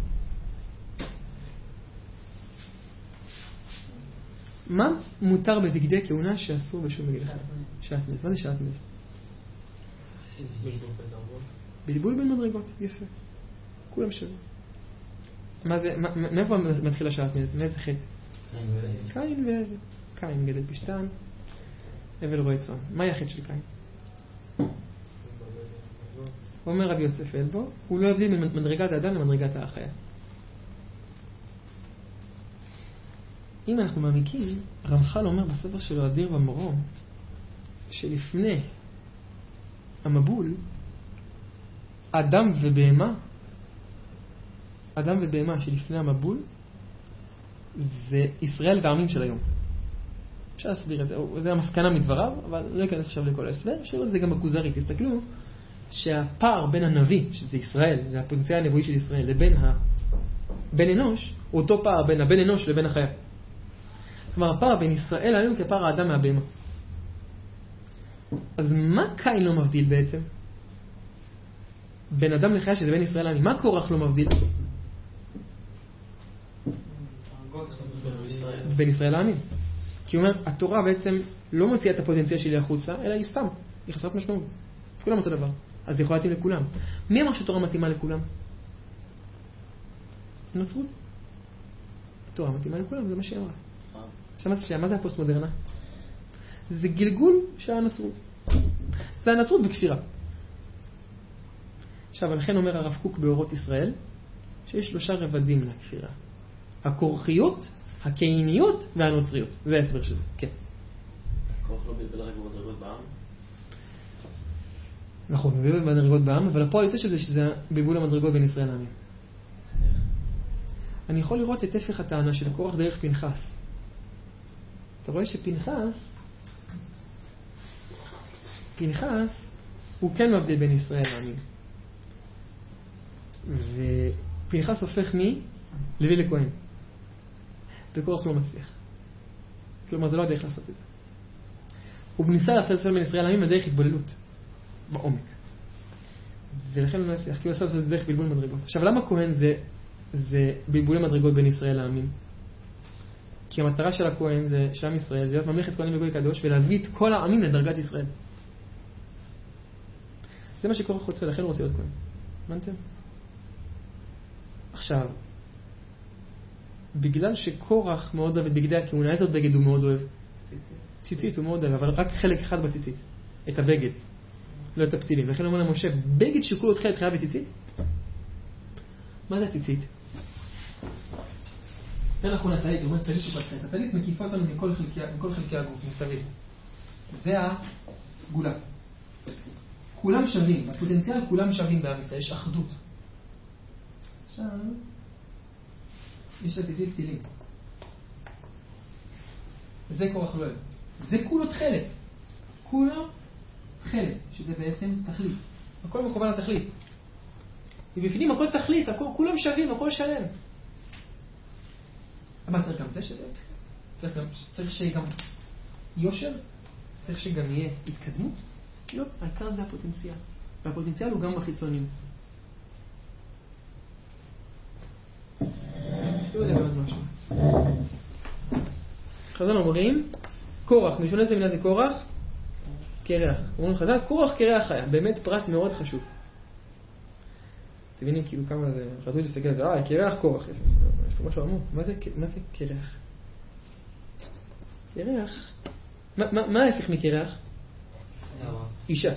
מה מותר בבגדי כהונה שאסור בשום בגד אחר? שעטנז. מה זה שעטנז? בלבול בין מדרגות. יפה. כולם שווים. מאיפה מתחיל השעטנז? מאיזה חטא? קין והבל. קין גדל פשטן, הבל רועה צאן. מה היה החטא של קין? אומר רבי יוסף אלבו, הוא לא הבדיל ממדרגת האדם למדרגת החיה. אם אנחנו מעמיקים, רמח"ל אומר בספר שלו אדיר במורום, שלפני המבול, אדם ובהמה שלפני המבול, זה ישראל והעמים של היום. אפשר להסביר את זה, זה המסקנה מדבריו, אבל לא אכנס עכשיו לכל ההסבר, שוב זה גם בכוזרי, תסתכלו, שהפער בין הנביא, שזה ישראל, זה הפוטנציאל הנבואי של ישראל, לבין הבן אנוש, הוא אותו פער בין הבן אנוש לבין החיה. כלומר, הפער בין ישראל היום כפער האדם מהבהמה. אז מה קין לא מבדיל בעצם? בין אדם לחיה שזה בין ישראל לעמים. מה קורח לא מבדיל? בין ישראל לעמים. כי הוא אומר, התורה בעצם לא מוציאה את הפוטנציאל שלי החוצה, אלא היא סתם. היא חסרת משמעות. כולם אותו דבר. אז זה יכול להתאים לכולם. מי אמר שהתורה מתאימה לכולם? הנצרות. התורה מתאימה לכולם, זה מה שהיא אמרה. עכשיו, מה זה הפוסט-מודרנה? זה גלגול של הנצרות. זה הנצרות בכפירה. עכשיו, לכן אומר הרב קוק באורות ישראל, שיש 3 רבדים לכפירה. הכורחיות, הקייניות והנוצריות. זה ההסבר שזה, כן. הכורח לא בלבל רק במדרגות בעם? נכון, בלבל במדרגות בעם, אבל הפועל יוצא שזה בלבול המדרגות בין ישראל לעמים. אני יכול לראות את הפך הטענה של הקורח דרך פנחס. אתה רואה פנחס הוא כן מבדיל בין ישראל לעמים. ופנחס הופך מלוי לכהן. וקורח לא מצליח. כלומר, זה לא הדרך לעשות את זה. הוא ניסה להפריד בין ישראל לעמים בדרך התבוללות. בעומק. ולכן הוא לא מצליח, כי הוא עשה את זה דרך בלבול מדרגות. עכשיו, למה כהן זה בלבולי מדרגות בין ישראל לעמים? כי המטרה של הכהן זה, של עם ישראל, זה להיות ממלכת כהנים וגוי קדוש, ולהביא את כל העמים לדרגת ישראל. זה מה שקורח רוצה, לכן הוא רוצה להיות כהן. הבנתם? עכשיו, בגלל שקורח מאוד אוהב את בגדי הכהונה, איזה עוד בגד הוא מאוד אוהב? ציצית הוא מאוד אוהב, אבל רק חלק אחד בציצית. את הבגד. לא את הפתילים. לכן אומר למשה, בגד שכולו עוד חלק חייב בציצית? מה זה הציצית? זה נכון הטלית, הוא אומר טלית ופתחת. הטלית מקיפה אותנו מכל חלקי הגוף, מסביב. זה הסגולה. כולם שווים, בפוטנציאל כולם שווים בעם ישראל, יש אחדות. עכשיו, יש הציצית פתילים. וזה קורח לא אוהב. זה כולו תחלת. כולו תחלת, שזה בעצם תכלית. הכל מכוון לתכלית. ובפנים הכל תכלית, כולם שווים, הכל שלם. אבל צריך גם זה שזה, צריך שגם יושר, צריך שגם יהיה התקדמות. לא, העיקר זה הפוטנציאל. והפוטנציאל הוא גם בחיצונים. תראו לי עוד משהו. חז"ל אומרים, קורח, משון איזה מילה זה קורח? קרח. אומרים חז"ל, קורח קרח חיה. באמת פרט מאוד חשוב. אתם מבינים כאילו כמה זה, חזו להסתכל על זה, קרח קורח. יש פה משהו עמוק. מה זה קרח? קרח? מה ההפך מקרח? אישה.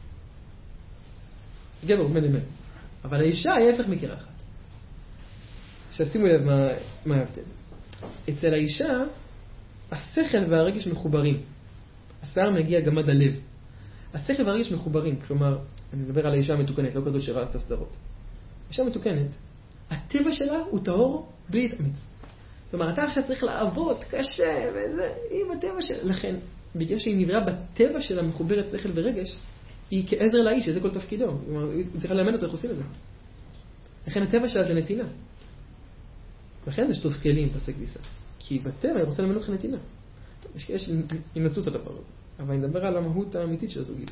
גבר, בן. אבל האישה היא ההפך מקרח. שימו לב מה ההבדל. אצל האישה, השכל והרגש מחוברים. השיער מגיע גם עד הלב. השכל והרגש מחוברים. כלומר, אני מדבר על האישה המתוקנת, לא כזאת שראה את הסדרות. אישה מתוקנת, הטבע שלה הוא טהור בלי התאמץ. כלומר, אתה עכשיו צריך לעבוד קשה וזה, היא בטבע שלה. לכן, בגלל שהיא נבראה בטבע שלה מחוברת שכל ורגש, היא כעזר לאיש, שזה כל תפקידו. כלומר, היא צריכה לאמן אותו איך עושים את זה. לכן הטבע שלה זה נתינה. לכן זה שטוף כלים, תעשה כביסה. כי בטבע היא רוצה ללמד אותך נתינה. יש ינסו את הדבר הזה. אבל אני מדבר על המהות האמיתית של הזוגיות.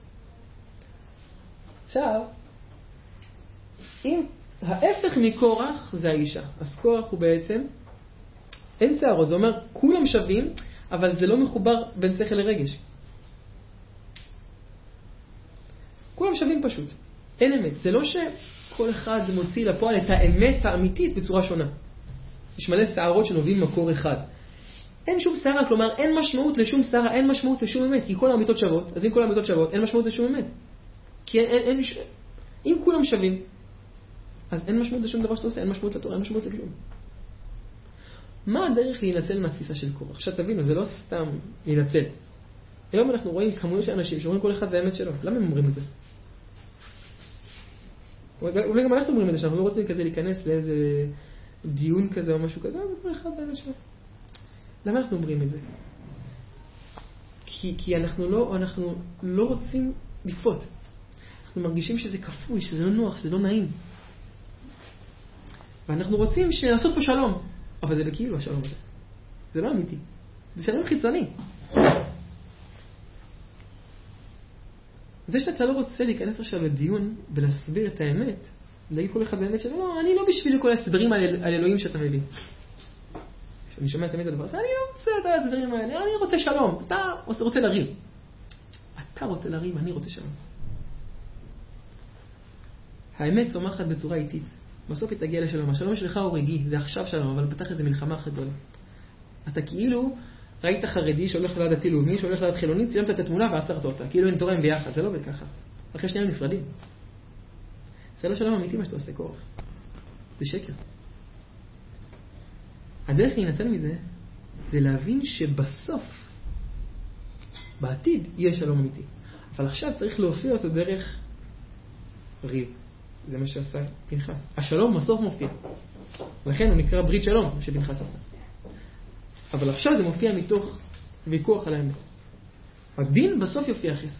עכשיו, אם ההפך מקורח זה האישה. אז קורח הוא בעצם אין שערו, זה אומר כולם שווים, אבל זה לא מחובר בין שכל לרגש. כולם שווים פשוט. אין אמת. זה לא שכל אחד מוציא לפועל את האמת האמיתית בצורה שונה. יש מלא שערות שנובעים מקור אחד. אין שום שערה, כלומר אין משמעות לשום שערה, אין משמעות לשום אמת, כי כל האמיתות שוות. אז אם כל האמיתות שוות, אין משמעות לשום אמת. כי אם כולם שווים, אז אין משמעות לשום דבר שאתה עושה, אין משמעות לתורה, אין משמעות לכלום. מה הדרך להינצל מהתפיסה של קורח? עכשיו תבינו, זה לא סתם להינצל. היום אנחנו רואים כמויות של אנשים שאומרים כל אחד זה האמת שלו. למה הם אומרים את זה? אולי גם אנחנו אומרים את זה, שאנחנו לא רוצים כזה להיכנס לאיזה דיון כזה או משהו כזה, אבל כל אחד זה האמת שלו. למה אנחנו אומרים את זה? כי אנחנו לא רוצים לקפות. אנחנו מרגישים שזה כפוי, שזה לא נוח, שזה לא נעים. ואנחנו רוצים לעשות פה שלום. אבל זה בכאילו השלום הזה. זה לא אמיתי. זה שלום חיצוני. זה שאתה לא רוצה להיכנס עכשיו לדיון ולהסביר את האמת, להגיד כל אחד האמת שלו, לא, אני לא בשביל כל הסברים על אלוהים שאתה מבין. כשאני שומע תמיד את הדבר הזה, אני לא רוצה את ההסברים האלה, אני רוצה שלום. אתה רוצה לריב. אתה רוצה לריב, אני רוצה שלום. האמת צומחת בצורה איטית. בסוף היא תגיע לשלום. השלום שלך הוא רגעי, זה עכשיו שלום, אבל פתח איזה מלחמה אחת גדולה. אתה כאילו ראית חרדי שהולך ליד דתי לאומי, שהולך ליד חילוני, צילמת את התמונה ועצרת אותה. כאילו אין תורם ביחד, זה לא עובד ככה. אחרי שניהם נפרדים. זה לא שלום אמיתי מה שאתה עושה, קורח. זה שקר. הדרך להינצל מזה, זה להבין שבסוף, בעתיד, יהיה שלום אמיתי. אבל עכשיו צריך להופיע אותו דרך ריב. זה מה שעשה פנחס. השלום בסוף מופיע. לכן הוא נקרא ברית שלום, מה שפנחס עשה. אבל עכשיו זה מופיע מתוך ויכוח על האמת. הדין בסוף יופיע חסד.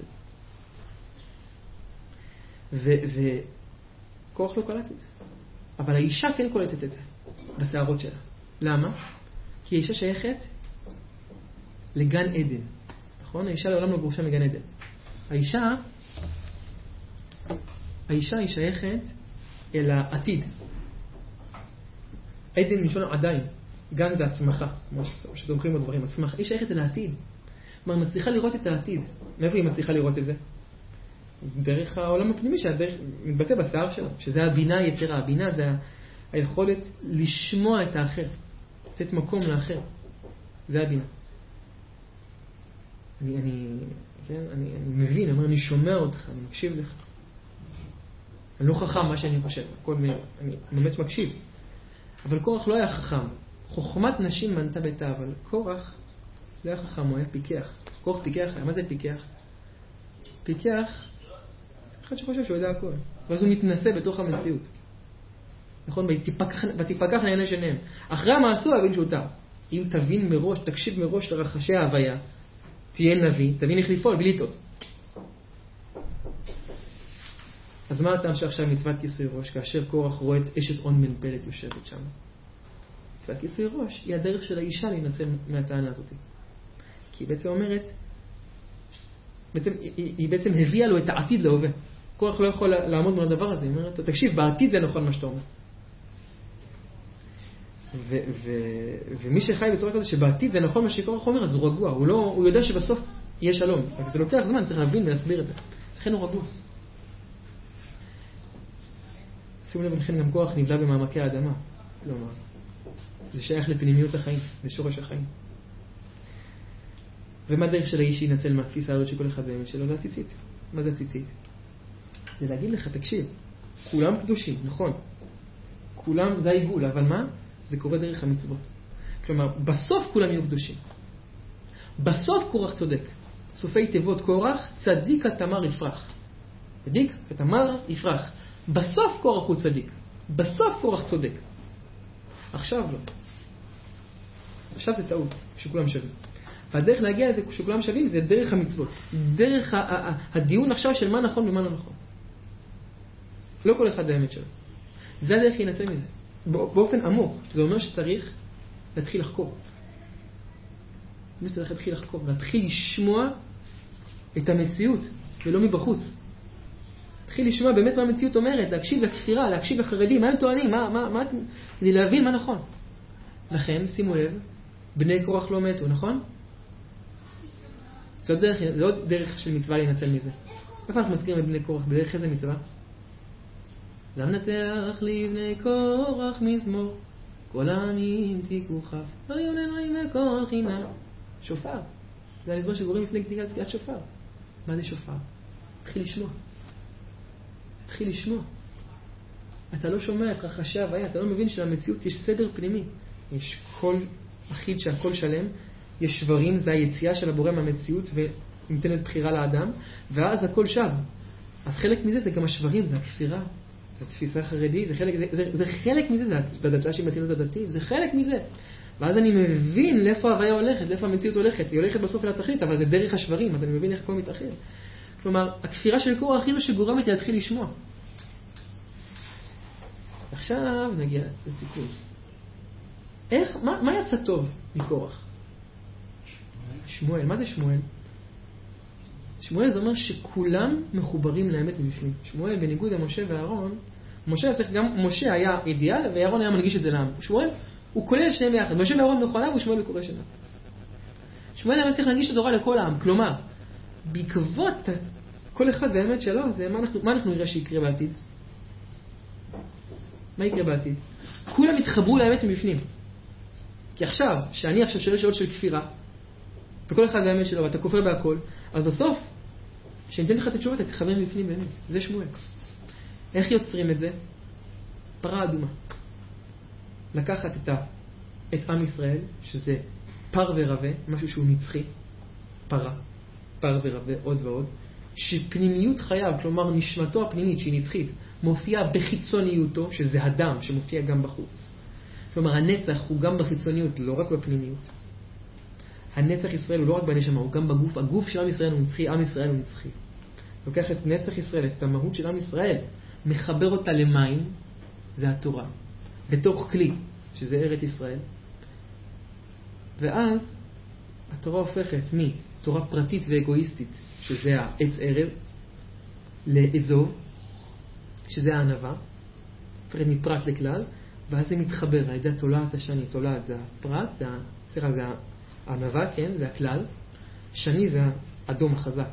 וכוח לא קלט את זה. אבל האישה כן קולטת את זה. בשערות שלה. למה? כי האישה שייכת לגן עדן. נכון? האישה לעולם לא גרושה מגן עדן. האישה היא שייכת אל העתיד. עדן מלשון עדיין. גן זה הצמחה, כמו שזוכרים בדברים, הצמחה. היא שייכת אל העתיד. כלומר, מצליחה לראות את העתיד. מאיפה היא מצליחה לראות את זה? דרך העולם הפנימי, שהדרך מתבטא בשיער שלו, שזה הבינה היתרה. הבינה זה היכולת לשמוע את האחר, לתת מקום לאחר. זה הבינה. אני מבין, אני שומע אותך, אני מקשיב לך. אני לא חכם מה שאני חושב, אני באמת מקשיב. אבל קורח לא היה חכם. חוכמת נשים מנתה ביתה, אבל קורח לא היה חכם, הוא היה פיקח. קורח פיקח, מה זה פיקח? פיקח, זה אחד שחושב שהוא יודע הכל. ואז הוא מתנסה בתוך המציאות. נכון? ותפקח לעיני שניהם. אחרי המעשו הבין שהוא טעה. אם תבין מראש, תקשיב מראש לרחשי ההוויה, תהיה נביא, תבין איך לפעול בלי לטעות. אז מה הטעם שעכשיו מצוות כיסוי ראש, כאשר קורח רואה את אשת און בן פלט יושבת שם? מצוות כיסוי ראש היא הדרך של האישה להינצל מהטענה הזאת. כי היא בעצם אומרת, היא בעצם הביאה לו את העתיד להווה. קורח לא יכול לעמוד מול הדבר הזה. היא אומרת, תקשיב, בעתיד זה נכון מה שאתה אומר. ומי שחי בצורה כזאת שבעתיד זה נכון מה שקורח אומר, אז הוא רגוע. הוא יודע שבסוף יהיה שלום. רק זה לוקח זמן, צריך להבין ולהסביר את זה. לכן הוא רגוע. שימו לב, לכן גם כוח נבלע במעמקי האדמה. כלומר, זה שייך לפנימיות החיים, לשורש החיים. ומה הדרך של האיש ינצל מהתפיסה הזאת שכל אחד באמת שלו? זה הציצית. מה זה הציצית? זה להגיד לך, תקשיב, כולם קדושים, נכון. כולם זה העיגול, אבל מה? זה קורה דרך המצוות. כלומר, בסוף כולם יהיו קדושים. בסוף קורח צודק. סופי תיבות קורח, צדיק התמר יפרח. צדיק התמר יפרח. בסוף קורח הוא צדיק. בסוף קורח צודק. עכשיו לא. עכשיו זה טעות, שכולם שווים. והדרך להגיע לזה שכולם שווים זה דרך המצוות. דרך הדיון עכשיו של מה נכון ומה לא נכון. לא כל אחד האמת שלו. זה הדרך להינצל מזה. באופן עמוק. זה אומר שצריך להתחיל לחקור. צריך להתחיל לחקור, להתחיל לשמוע את המציאות, ולא מבחוץ. להתחיל לשמוע באמת מה המציאות אומרת, להקשיב לכפירה, להקשיב לחרדים, מה הם טוענים, כדי להבין מה נכון. לכן, שימו לב, בני קורח לא מתו, נכון? זאת עוד דרך של מצווה להינצל מזה. איפה אנחנו מזכירים את בני קורח? בדרך איזה מצווה? למנצח לבני קורח מזמור, כל העמים תיקו כף, היו נראים וכל חינם. שופר. זה המזמור שגורם לפני תקיעת שופר. מה זה שופר? תתחיל לשמוע. תתחיל לשמוע. אתה לא שומע את רחשי ההוויה, אתה לא מבין שלמציאות יש סדר פנימי. יש קול אחיד שהכל שלם, יש שברים, זה היציאה של הבורא מהמציאות וניתנת בחירה לאדם, ואז הכל שב. אז חלק מזה זה גם השברים, זה הכפירה, זה התפיסה החרדית, זה חלק מזה, זה הדתה של מציאות הדתית, זה חלק מזה. ואז אני מבין לאיפה ההוויה הולכת, לאיפה המציאות הולכת. היא הולכת בסוף אל התכלית, אבל זה דרך השברים, אז אני מבין איך הכל מתאחד. כלומר, הכפירה של קורח היא שגורמת להתחיל לשמוע. עכשיו נגיע לסיכוי. מה יצא טוב מקורח? שמואל. מה זה שמואל? שמואל זה אומר שכולם מחוברים לאמת מבפנים. שמואל בניגוד למשה ואהרון, משה היה אידיאל ואהרון היה מנגיש את זה לעם. שמואל הוא כולל שניהם ביחד. משה ואהרון מכונה ושמואל בקורא שנה. שמואל היה צריך להנגיש את התורה לכל העם. כלומר, בעקבות כל אחד באמת שלו, זה מה אנחנו נראה שיקרה בעתיד? מה יקרה בעתיד? כולם התחברו לאמת מבפנים. כי עכשיו, שאני עכשיו שואל שאלות של כפירה, וכל אחד באמת שלו, ואתה כופר בהכל, אז בסוף, כשניתן לך את התשובה, אתה תתחבר מבפנים באמת. זה שמואל. איך יוצרים את זה? פרה אדומה. לקחת את עם ישראל, שזה פר ורבה, משהו שהוא נצחי, פר ורבה, עוד ועוד, שפנימיות חייו, כלומר נשמתו הפנימית שהיא נצחית, מופיעה בחיצוניותו, שזה הדם שמופיע גם בחוץ. כלומר הנצח הוא גם בחיצוניות, לא רק בפנימיות. הנצח ישראל הוא לא רק בנשמה, הוא גם בגוף. הגוף של עם ישראל הוא נצחי, עם ישראל הוא נצחי. לוקח את נצח ישראל, את המהות של עם ישראל, מחבר אותה למים, זה התורה, בתוך כלי, שזה ארץ ישראל. ואז התורה הופכת מתורה פרטית ואגואיסטית, שזה העץ ערב, לאזוב, שזה הענבה, הופכת מפרט לכלל, ואז זה מתחבר על ידי התולעת השני. תולעת זה הפרט, זה הענבה, כן, זה הכלל. שני זה האדום החזק.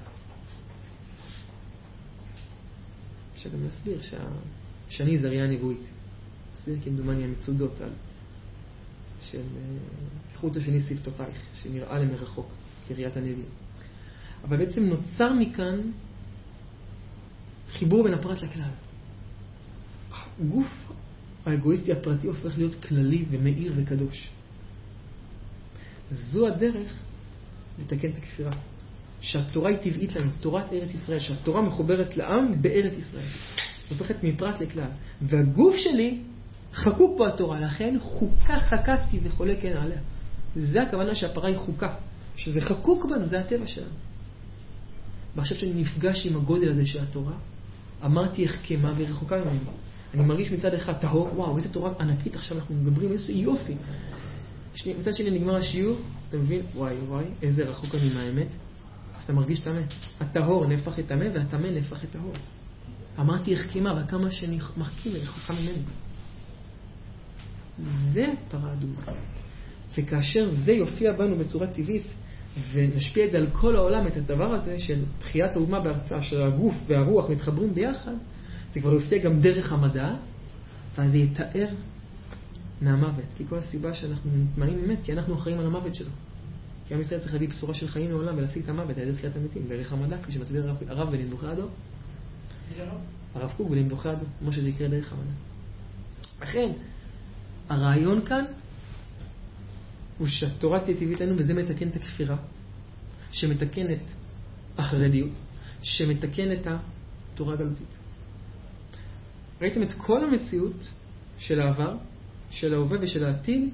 אפשר גם להסביר שהשני זה ראייה נבואית. זה כמדומני המצודות של איכות השני שפתותייך, שנראה למרחוק כראיית הנביאים. אבל בעצם נוצר מכאן חיבור בין הפרט לכלל. גוף האגואיסטי הפרטי הופך להיות כללי ומאיר וקדוש. זו הדרך לתקן את הכפירה. שהתורה היא טבעית לנו, תורת ארץ ישראל, שהתורה מחוברת לעם בארץ ישראל. הופכת מפרט לכלל. והגוף שלי חקוק פה התורה, לכן חוקה חקקתי וחולה כן עליה. זה הכוונה שהפרה היא חוקה. שזה חקוק בנו, זה הטבע שלנו. ועכשיו שאני נפגש עם הגודל הזה של התורה, אמרתי החכמה ורחוקה ממנו. אני מרגיש מצד אחד טהור, וואו, איזה תורה ענקית עכשיו אנחנו מדברים, איזה יופי. מצד שני נגמר השיעור, אתה מבין, וואי, איזה רחוק אני מהאמת. אז אתה מרגיש טמא. הטהור נהפך את טמא והטמא נהפך את טהור. אמרתי החכמה, וכמה שאני מחכים ורחוקה ממנו. זה פרה אדומה. וכאשר זה יופיע בנו בצורה טבעית, ונשפיע את זה על כל העולם, את הדבר הזה של תחיית האומה בהרצאה, של הגוף והרוח מתחברים ביחד, זה כבר יופיע גם דרך המדע, ואז זה יתאר מהמוות. כי כל הסיבה שאנחנו נטמעים באמת, כי אנחנו אחראים על המוות שלו. כי עם ישראל צריך להביא בשורה של חיים לעולם ולהפסיק את המוות על ידי תחיית המתים, דרך המדע, כפי שמסביר הרב בלנבוכי הדור. הרב קוק בלנבוכי הדור, כמו שזה יקרה דרך המדע. לכן, הרעיון כאן הוא שהתורה תהיה טבעית לנו, וזה מתקן את הכפירה, שמתקן את החרדיות, שמתקן את התורה הגלותית. ראיתם את כל המציאות של העבר, של ההווה ושל העתיד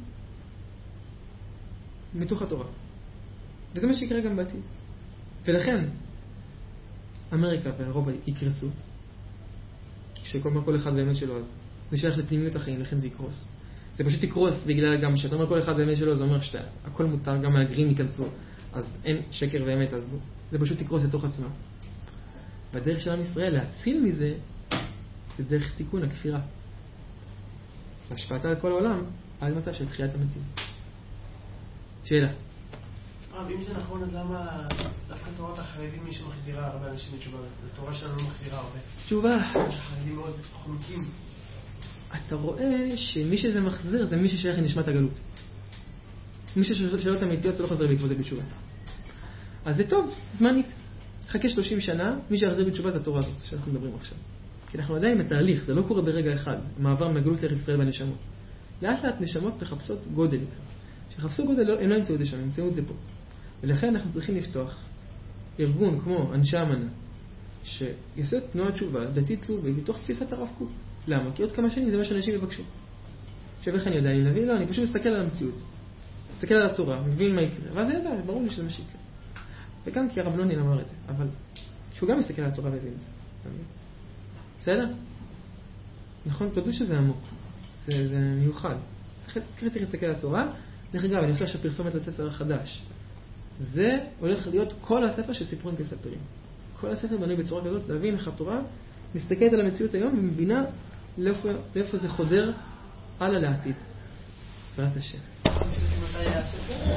מתוך התורה. וזה מה שיקרה גם בעתיד. ולכן אמריקה ואירופה יקרסו, כי כשכל אחד באמת שלו אז זה שייך לפנימיות החיים, לכן זה יקרוס. זה פשוט יקרוס בגלל גם שאתה אומר כל אחד באמת שלו, זה אומר שהכל מותר, גם מהגרים ייכנסו, אז אין שקר ואמת, אז זה פשוט יקרוס לתוך עצמה. והדרך של עם ישראל להציל מזה, זה דרך תיקון הכפירה. והשפעתה על כל העולם, עד מצב של תחיית המתים. שאלה. אם זה נכון, אז למה דווקא תורת החרדים מי שמחזירה הרבה אנשים בתשובה? התורה שלנו לא מחזירה הרבה. תשובה. החרדים מאוד חונקים. אתה רואה שמי שזה מחזיר זה מי ששייך לנשמת הגלות. מי ששאלות אמיתיות זה לא חוזר בעקבות זה בתשובה. אז זה טוב, זמנית. חכה 30 שנה, מי שיחזיר בתשובה זה התורה הזאת שאנחנו מדברים עכשיו. כי אנחנו עדיין בתהליך, זה לא קורה ברגע אחד, המעבר מהגלות לארץ ישראל והנשמות. לאט לאט נשמות מחפשות גודל. שחפשו גודל, הם לא ימצאו את זה שם, ימצאו את זה פה. ולכן אנחנו צריכים לפתוח ארגון כמו אנשי אמנה, שיעשה תנועת תשובה, דתית לאומית, בתוך תפיסת הרב קוק. למה? כי עוד כמה שנים זה מה שאנשים יבקשו. עכשיו איך אני יודע אם להבין? לא, אני פשוט מסתכל על המציאות. מסתכל על התורה, מבין מה יקרה. ואז אני יודע, ברור לי שזה מה שיקרה. וגם כי הרב לונין אמר את זה, אבל שהוא גם מסתכל על התורה והבין את זה. בסדר? נכון, תודו שזה עמוק. זה מיוחד. צריך להסתכל על התורה. דרך אגב, אני עושה שפרסומת לספר החדש. זה הולך להיות כל הספר של סיפורים כספרים. כל הספר בנוי בצורה כזאת, להבין איך התורה מסתכלת על המציאות היום ומבינה לאיפה זה חודר הלאה לעתיד. בעזרת השם. מתי יהיה הספר?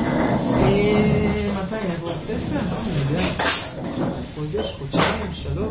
מתי יבוא הספר? אני יודע. חודש, חודשיים, 3.